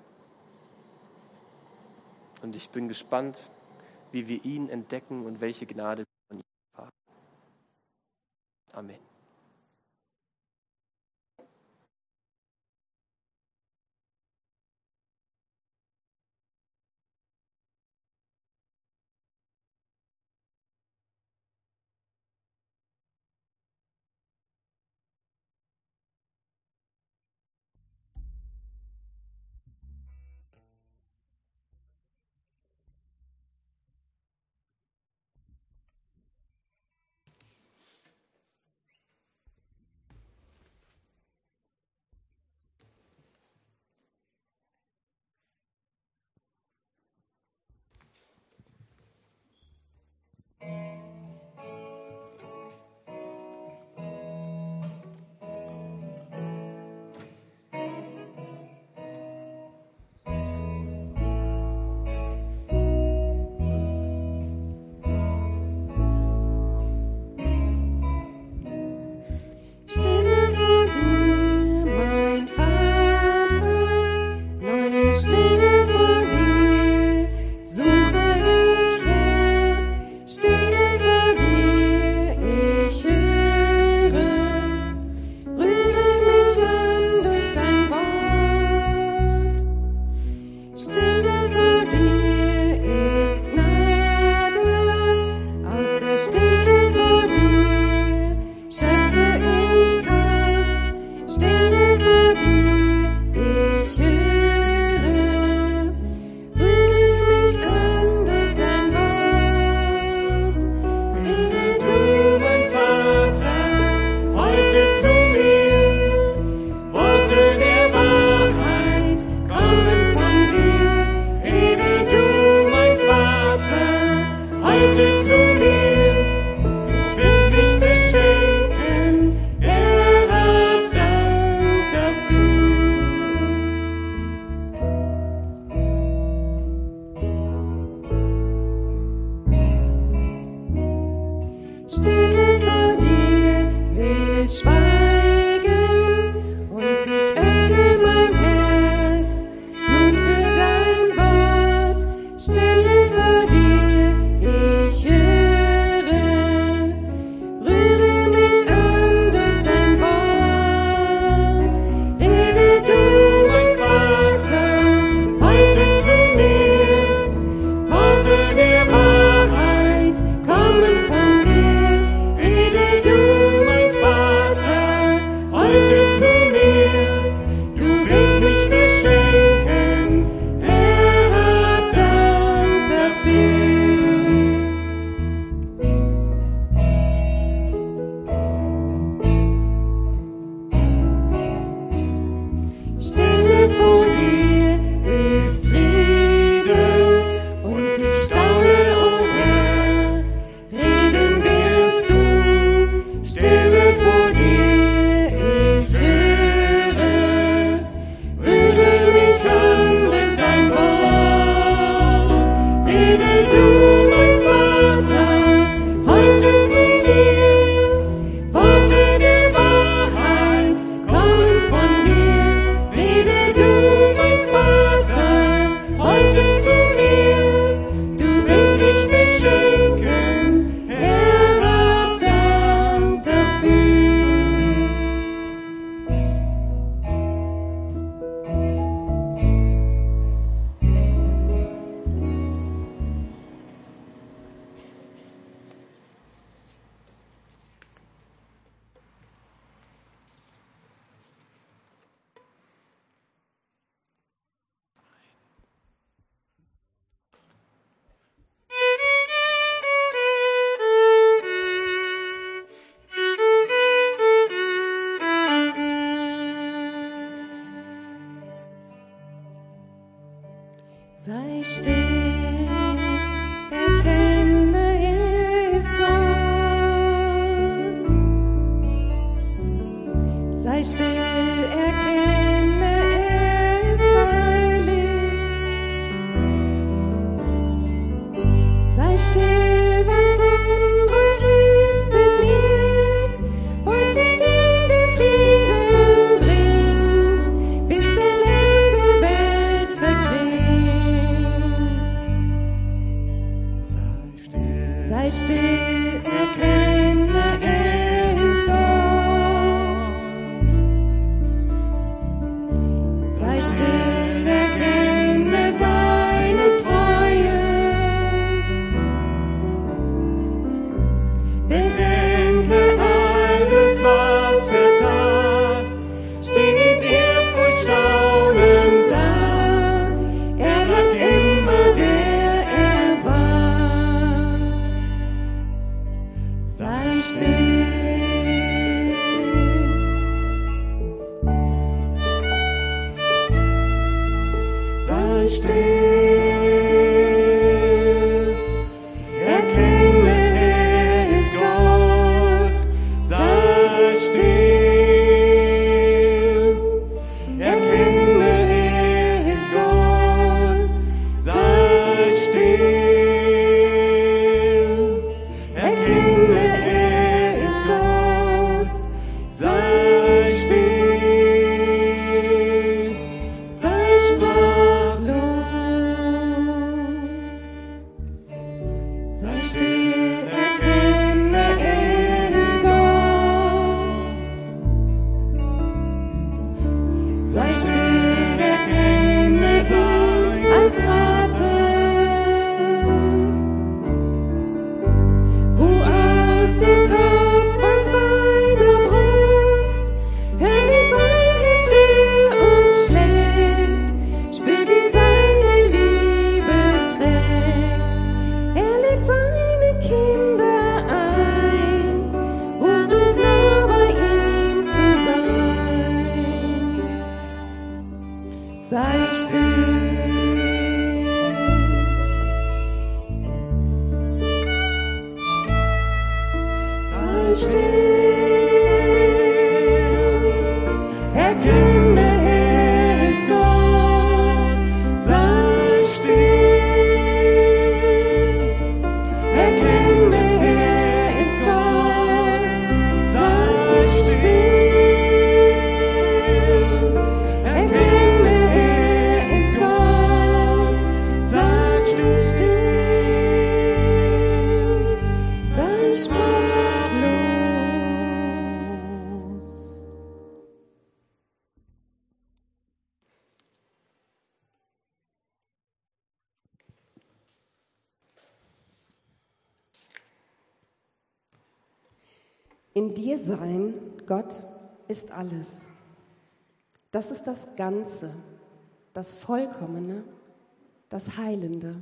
Und ich bin gespannt, wie wir ihn entdecken und welche Gnade wir von ihm haben. Amen. Sei still, erkenne, er ist Gott. Sei still, erkenne, er ist heilig. Sei still, was unruhig ist in mir, beugt sich dem, der Frieden bringt, bis der Lärm der Welt verklingt. Sei still, erkenne, er ist Gott. Sei still, erkenne seine Treue. Bedenke alles, was er tat, steh in Ehrfurcht staunend da. Er bleibt immer der er war. Sei still. Sei still. Erkenne, er ist Gott. Sei still. Erkenne, er ist Gott. Sei still. Erkenne, er ist Gott. Sei still. Sei sprachlos. Sei still, erkenne, er ist Gott. Sei still, erkenne ihn als Vater. Ruh aus dem Kopf von seiner Brust. Hör, wie sein Herz für uns schlägt. Spür, wie seine Liebe trägt. Er lädt seine Kinder ein, ruft uns nah bei ihm zu sein. Sei still. Sei still. Erkenne, er ist Gott. Sei still. Erkenne, er ist Gott. Sei still. In dir sein, Gott, ist alles. Das ist das Ganze, das Vollkommene, das Heilende.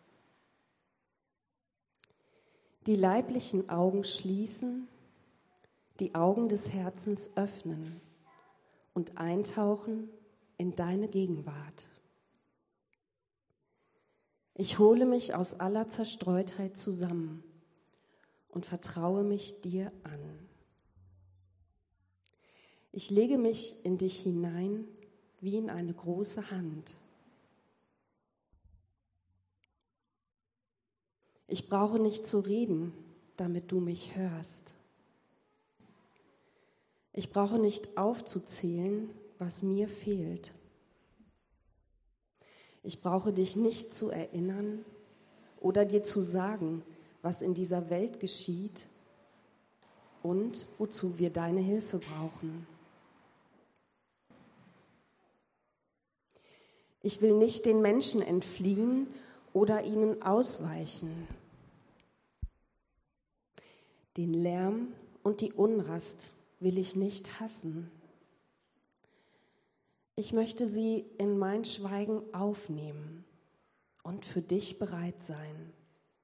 Die leiblichen Augen schließen, die Augen des Herzens öffnen und eintauchen in deine Gegenwart. Ich hole mich aus aller Zerstreutheit zusammen und vertraue mich dir an. Ich lege mich in dich hinein wie in eine große Hand. Ich brauche nicht zu reden, damit du mich hörst. Ich brauche nicht aufzuzählen, was mir fehlt. Ich brauche dich nicht zu erinnern oder dir zu sagen, was in dieser Welt geschieht und wozu wir deine Hilfe brauchen. Ich will nicht den Menschen entfliehen oder ihnen ausweichen. Den Lärm und die Unrast will ich nicht hassen. Ich möchte sie in mein Schweigen aufnehmen und für dich bereit sein.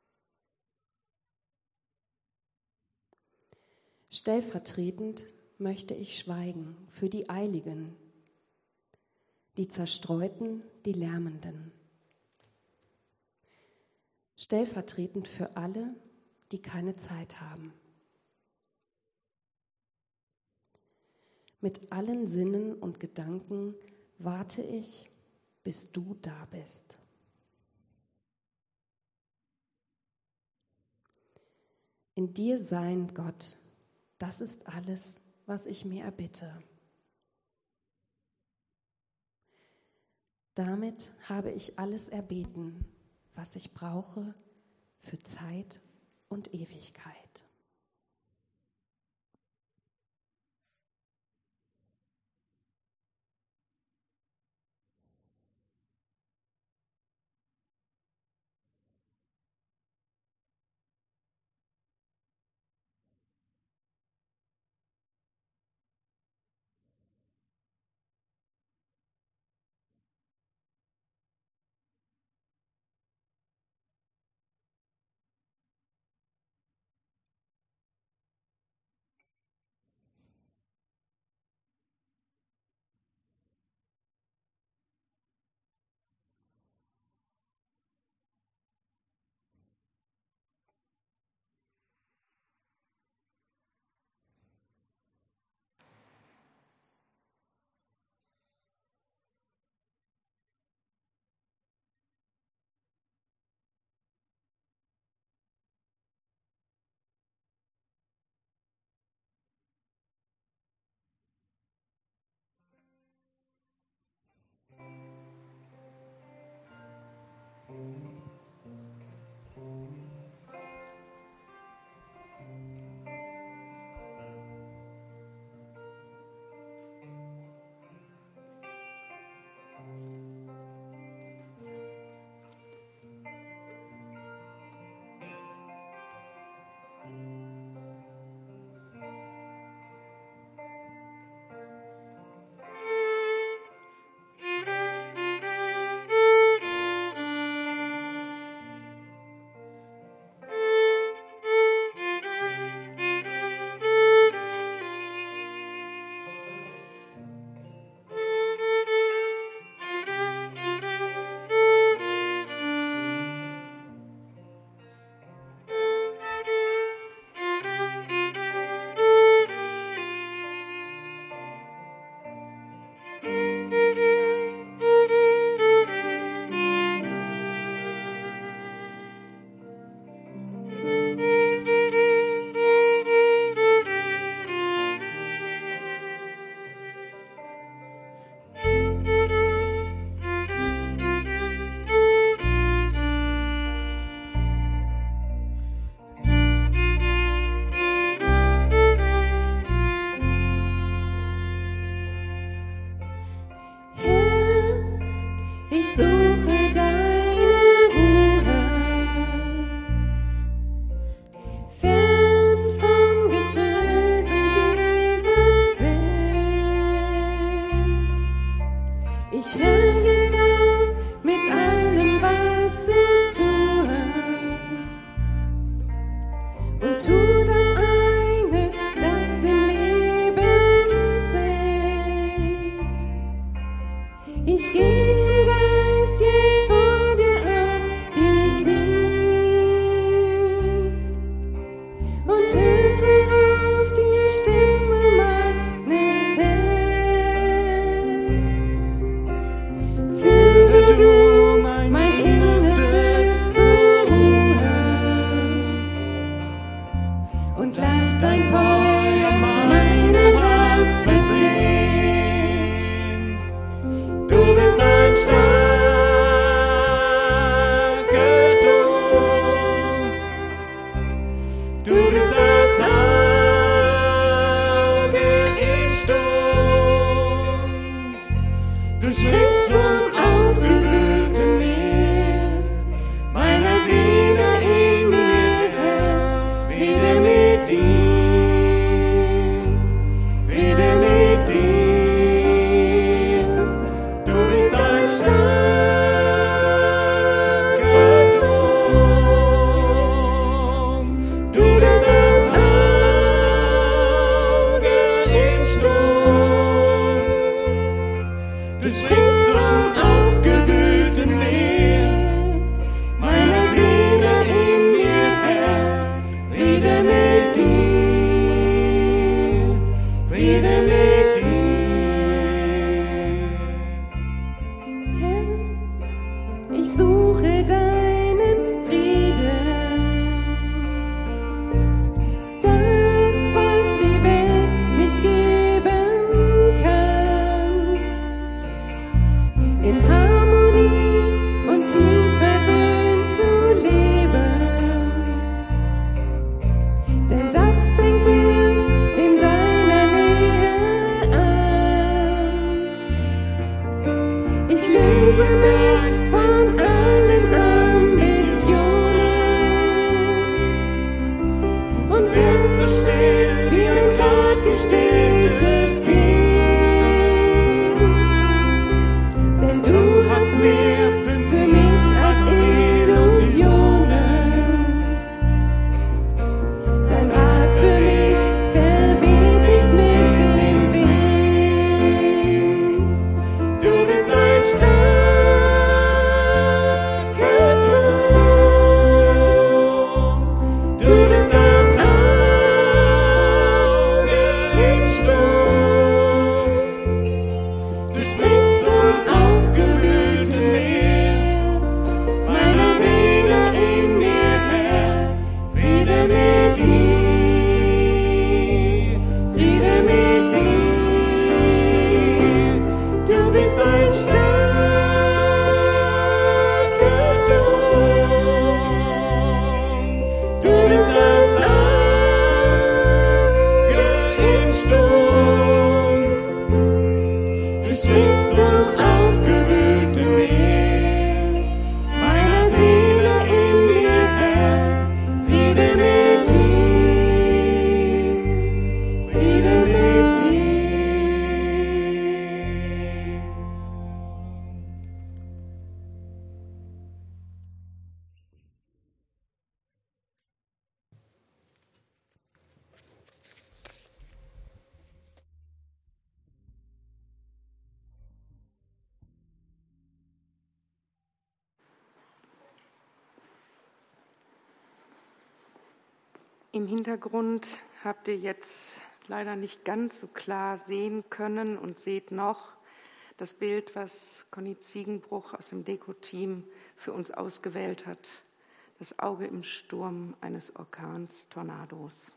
Stellvertretend möchte ich schweigen für die Eiligen, die Zerstreuten, die Lärmenden. Stellvertretend für alle, die keine Zeit haben. Mit allen Sinnen und Gedanken warte ich, bis du da bist. In dir sein, Gott, das ist alles, was ich mir erbitte. Damit habe ich alles erbeten, was ich brauche für Zeit und Ewigkeit. Du sprichst zum aufgewühlten Meer, meiner Seele in mir, Herr, Friede mit dir, Friede mit dir. Du bist ein starker Turm, du bist das Auge im Sturm. Du sprichst zum aufgewühlten Meer, meiner Seele in mir, Herr, Friede mit dir, Friede mit dir. Herr, ich suche deinen Frieden, das, was die Welt nicht geben kann. In Harmonie und tief versöhnt zu leben. Denn das fängt erst in deiner Nähe an. Ich löse mich von allen Ambitionen und werd so still wie ein grad gestilltes Kind. Denn du hast mehr für mich als Illusionen. Dein Rat für mich verweht nicht mit dem Wind. Du bist ein starker Turm. Du bist das Auge im Sturm. Du sprichst zum aufgewühlten Meer, meiner Seele in mir, Herr, Friede mit dir, Friede mit dir. Du bist ein starker Turm, du bist das Auge im Sturm. Du sprichst zum aufgewühlten Meer, meiner Seele in mir, Herr, Friede mit dir, Friede mit dir. Im Hintergrund habt ihr jetzt leider nicht ganz so klar sehen können und seht noch das Bild, was Conny Ziegenbruch aus dem Deko-Team für uns ausgewählt hat. Das Auge im Sturm eines Orkans, Tornados.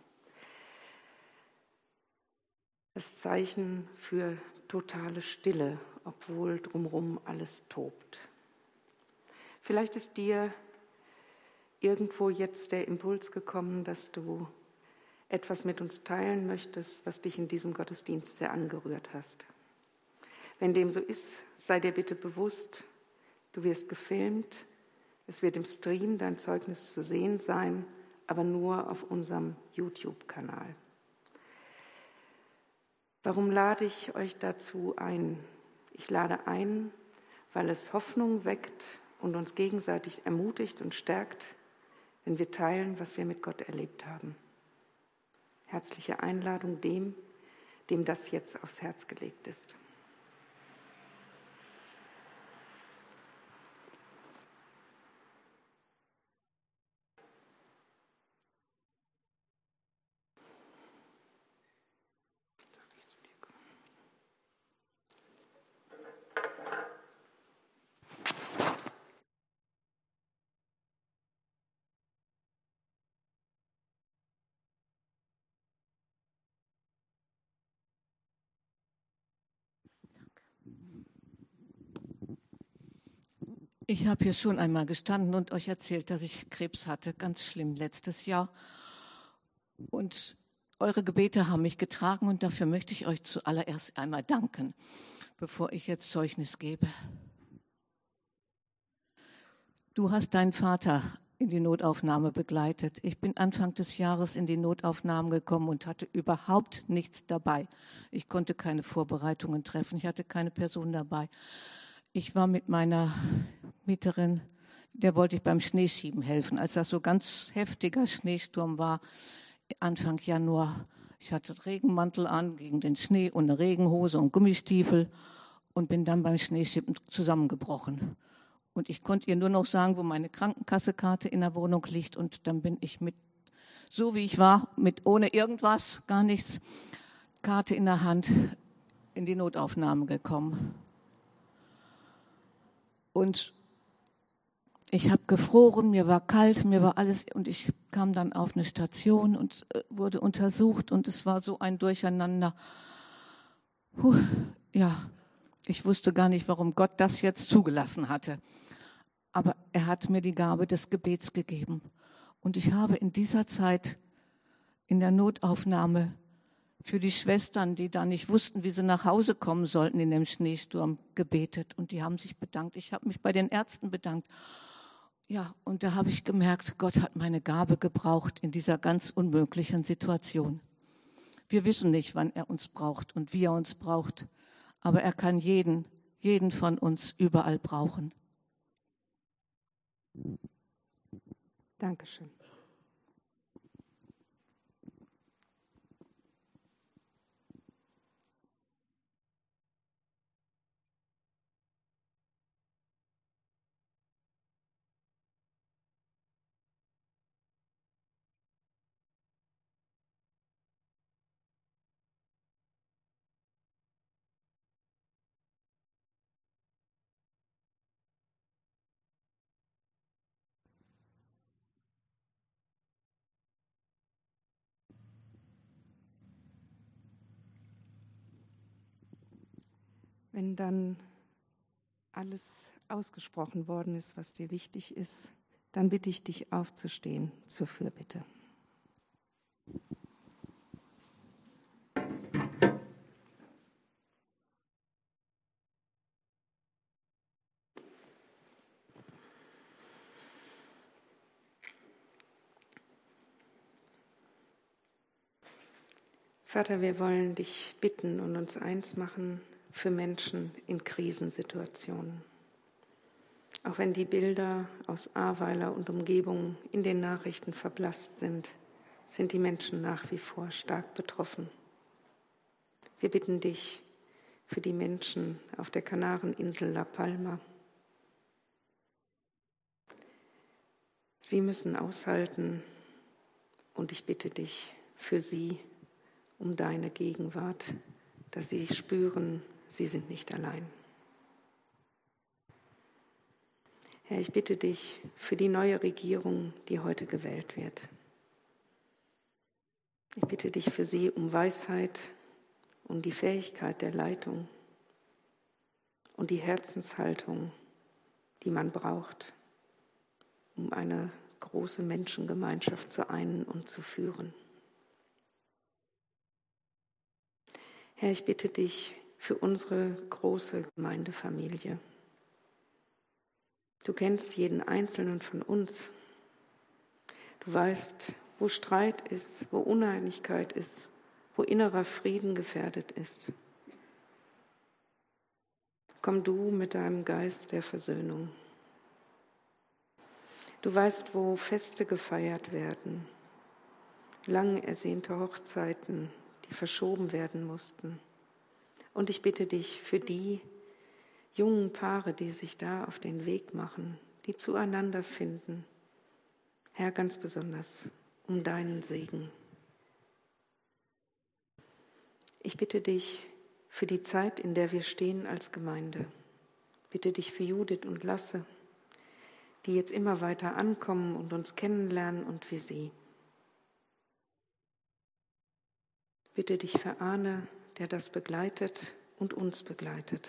Das Zeichen für totale Stille, obwohl drumherum alles tobt. Vielleicht ist dir irgendwo jetzt der Impuls gekommen, dass du etwas mit uns teilen möchtest, was dich in diesem Gottesdienst sehr angerührt hast. Wenn dem so ist, sei dir bitte bewusst, du wirst gefilmt, es wird im Stream dein Zeugnis zu sehen sein, aber nur auf unserem YouTube-Kanal. Warum lade ich euch dazu ein? Ich lade ein, weil es Hoffnung weckt und uns gegenseitig ermutigt und stärkt, wenn wir teilen, was wir mit Gott erlebt haben. Herzliche Einladung dem das jetzt aufs Herz gelegt ist. Ich habe hier schon einmal gestanden und euch erzählt, dass ich Krebs hatte, ganz schlimm letztes Jahr. Und eure Gebete haben mich getragen und dafür möchte ich euch zuallererst einmal danken. bevor ich jetzt Zeugnis gebe. Du hast deinen Vater in die Notaufnahme begleitet. Ich bin Anfang des Jahres in die Notaufnahmen gekommen und hatte überhaupt nichts dabei. Ich konnte keine Vorbereitungen treffen. Ich hatte keine Person dabei. Ich war mit meiner Mieterin, der wollte ich beim Schneeschieben helfen, als das so ganz heftiger Schneesturm war, Anfang Januar. Ich hatte einen Regenmantel an gegen den Schnee und eine Regenhose und Gummistiefel und bin dann beim Schneeschieben zusammengebrochen. Und ich konnte ihr nur noch sagen, wo meine Krankenkassekarte in der Wohnung liegt. Und dann bin ich mit, so wie ich war, ohne irgendwas, gar nichts, Karte in der Hand, in die Notaufnahme gekommen. Und ich habe gefroren, mir war kalt, mir war alles. Und ich kam dann auf eine Station und wurde untersucht. Und es war so ein Durcheinander. Ja, ich wusste gar nicht, warum Gott das jetzt zugelassen hatte. Aber er hat mir die Gabe des Gebets gegeben. Und ich habe in dieser Zeit in der Notaufnahme für die Schwestern, die da nicht wussten, wie sie nach Hause kommen sollten in dem Schneesturm, gebetet. Und die haben sich bedankt. Ich habe mich bei den Ärzten bedankt. Ja, und da habe ich gemerkt, Gott hat meine Gabe gebraucht in dieser ganz unmöglichen Situation. Wir wissen nicht, wann er uns braucht und wie er uns braucht. Aber er kann jeden von uns überall brauchen. Dankeschön. Wenn dann alles ausgesprochen worden ist, was dir wichtig ist, dann bitte ich dich aufzustehen zur Fürbitte. Vater, wir wollen dich bitten und uns eins machen für Menschen in Krisensituationen. Auch wenn die Bilder aus Ahrweiler und Umgebung in den Nachrichten verblasst sind, sind die Menschen nach wie vor stark betroffen. Wir bitten dich für die Menschen auf der Kanareninsel La Palma. Sie müssen aushalten und ich bitte dich für sie um deine Gegenwart, dass sie spüren, sie sind nicht allein. Herr, ich bitte dich für die neue Regierung, die heute gewählt wird. Ich bitte dich für sie um Weisheit, um die Fähigkeit der Leitung und die Herzenshaltung, die man braucht, um eine große Menschengemeinschaft zu einen und zu führen. Herr, ich bitte dich für unsere große Gemeindefamilie. Du kennst jeden Einzelnen von uns. Du weißt, wo Streit ist, wo Uneinigkeit ist, wo innerer Frieden gefährdet ist. Komm du mit deinem Geist der Versöhnung. Du weißt, wo Feste gefeiert werden, lang ersehnte Hochzeiten, die verschoben werden mussten. Und ich bitte dich für die jungen Paare, die sich da auf den Weg machen, die zueinander finden, Herr, ganz besonders um deinen Segen. Ich bitte dich für die Zeit, in der wir stehen als Gemeinde. Bitte dich für Judith und Lasse, die jetzt immer weiter ankommen und uns kennenlernen und wie sie. Bitte dich für Arne, der das begleitet und uns begleitet.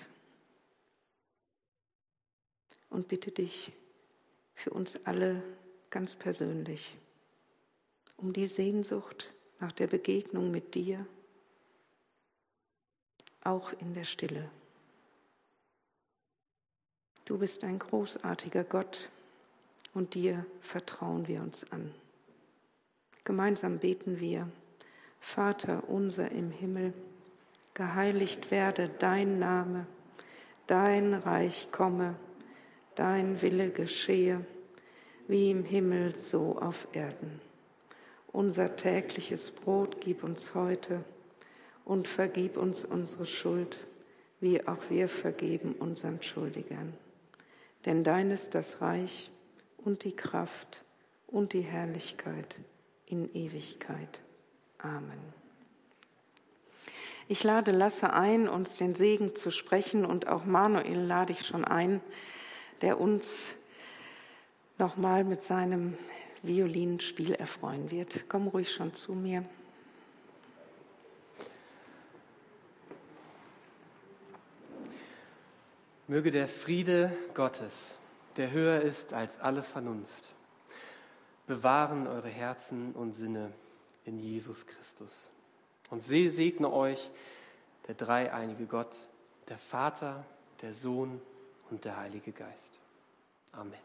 Und bitte dich für uns alle ganz persönlich um die Sehnsucht nach der Begegnung mit dir, auch in der Stille. Du bist ein großartiger Gott und dir vertrauen wir uns an. Gemeinsam beten wir: Vater unser im Himmel, geheiligt werde dein Name, dein Reich komme, dein Wille geschehe, wie im Himmel so auf Erden. Unser tägliches Brot gib uns heute und vergib uns unsere Schuld, wie auch wir vergeben unseren Schuldigern. Denn dein ist das Reich und die Kraft und die Herrlichkeit in Ewigkeit. Amen. Ich lade Lasse ein, uns den Segen zu sprechen, und auch Manuel lade ich schon ein, der uns nochmal mit seinem Violinspiel erfreuen wird. Komm ruhig schon zu mir. Möge der Friede Gottes, der höher ist als alle Vernunft, bewahren eure Herzen und Sinne in Jesus Christus. Und segne euch der dreieinige Gott, der Vater, der Sohn und der Heilige Geist. Amen.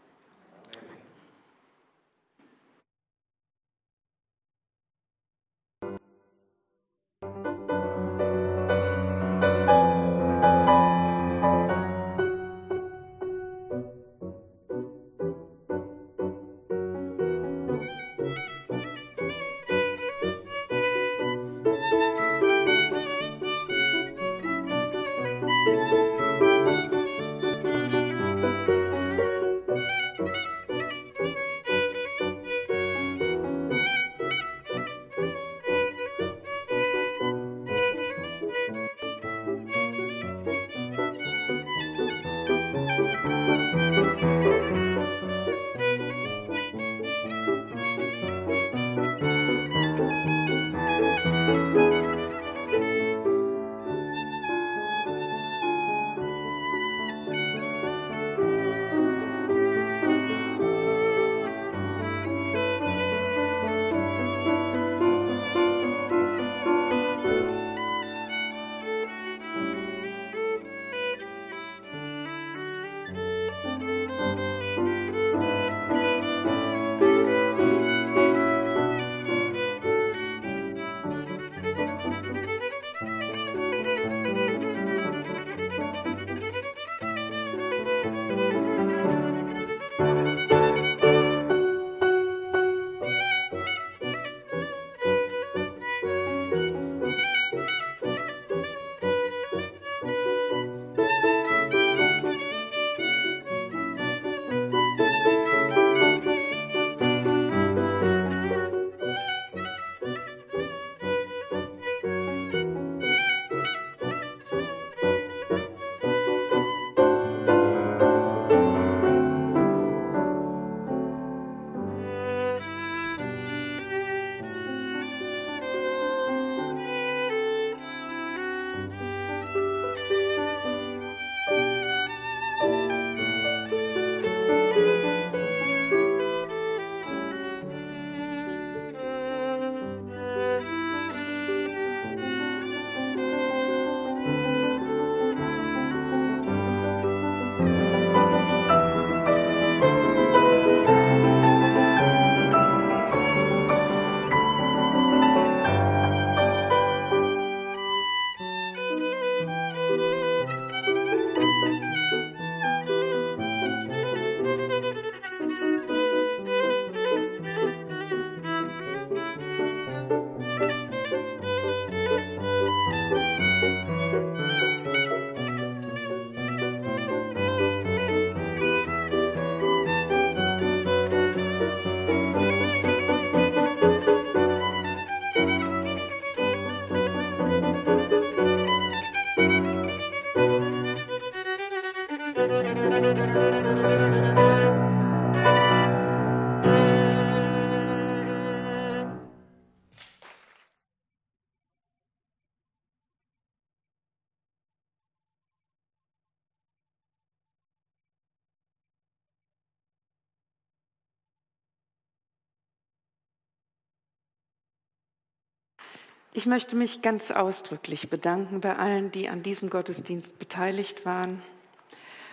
Ich möchte mich ganz ausdrücklich bedanken bei allen, die an diesem Gottesdienst beteiligt waren.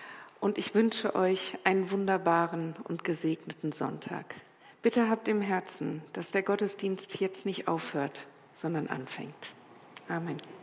und ich wünsche euch einen wunderbaren und gesegneten Sonntag. Bitte habt im Herzen, dass der Gottesdienst jetzt nicht aufhört, sondern anfängt. Amen.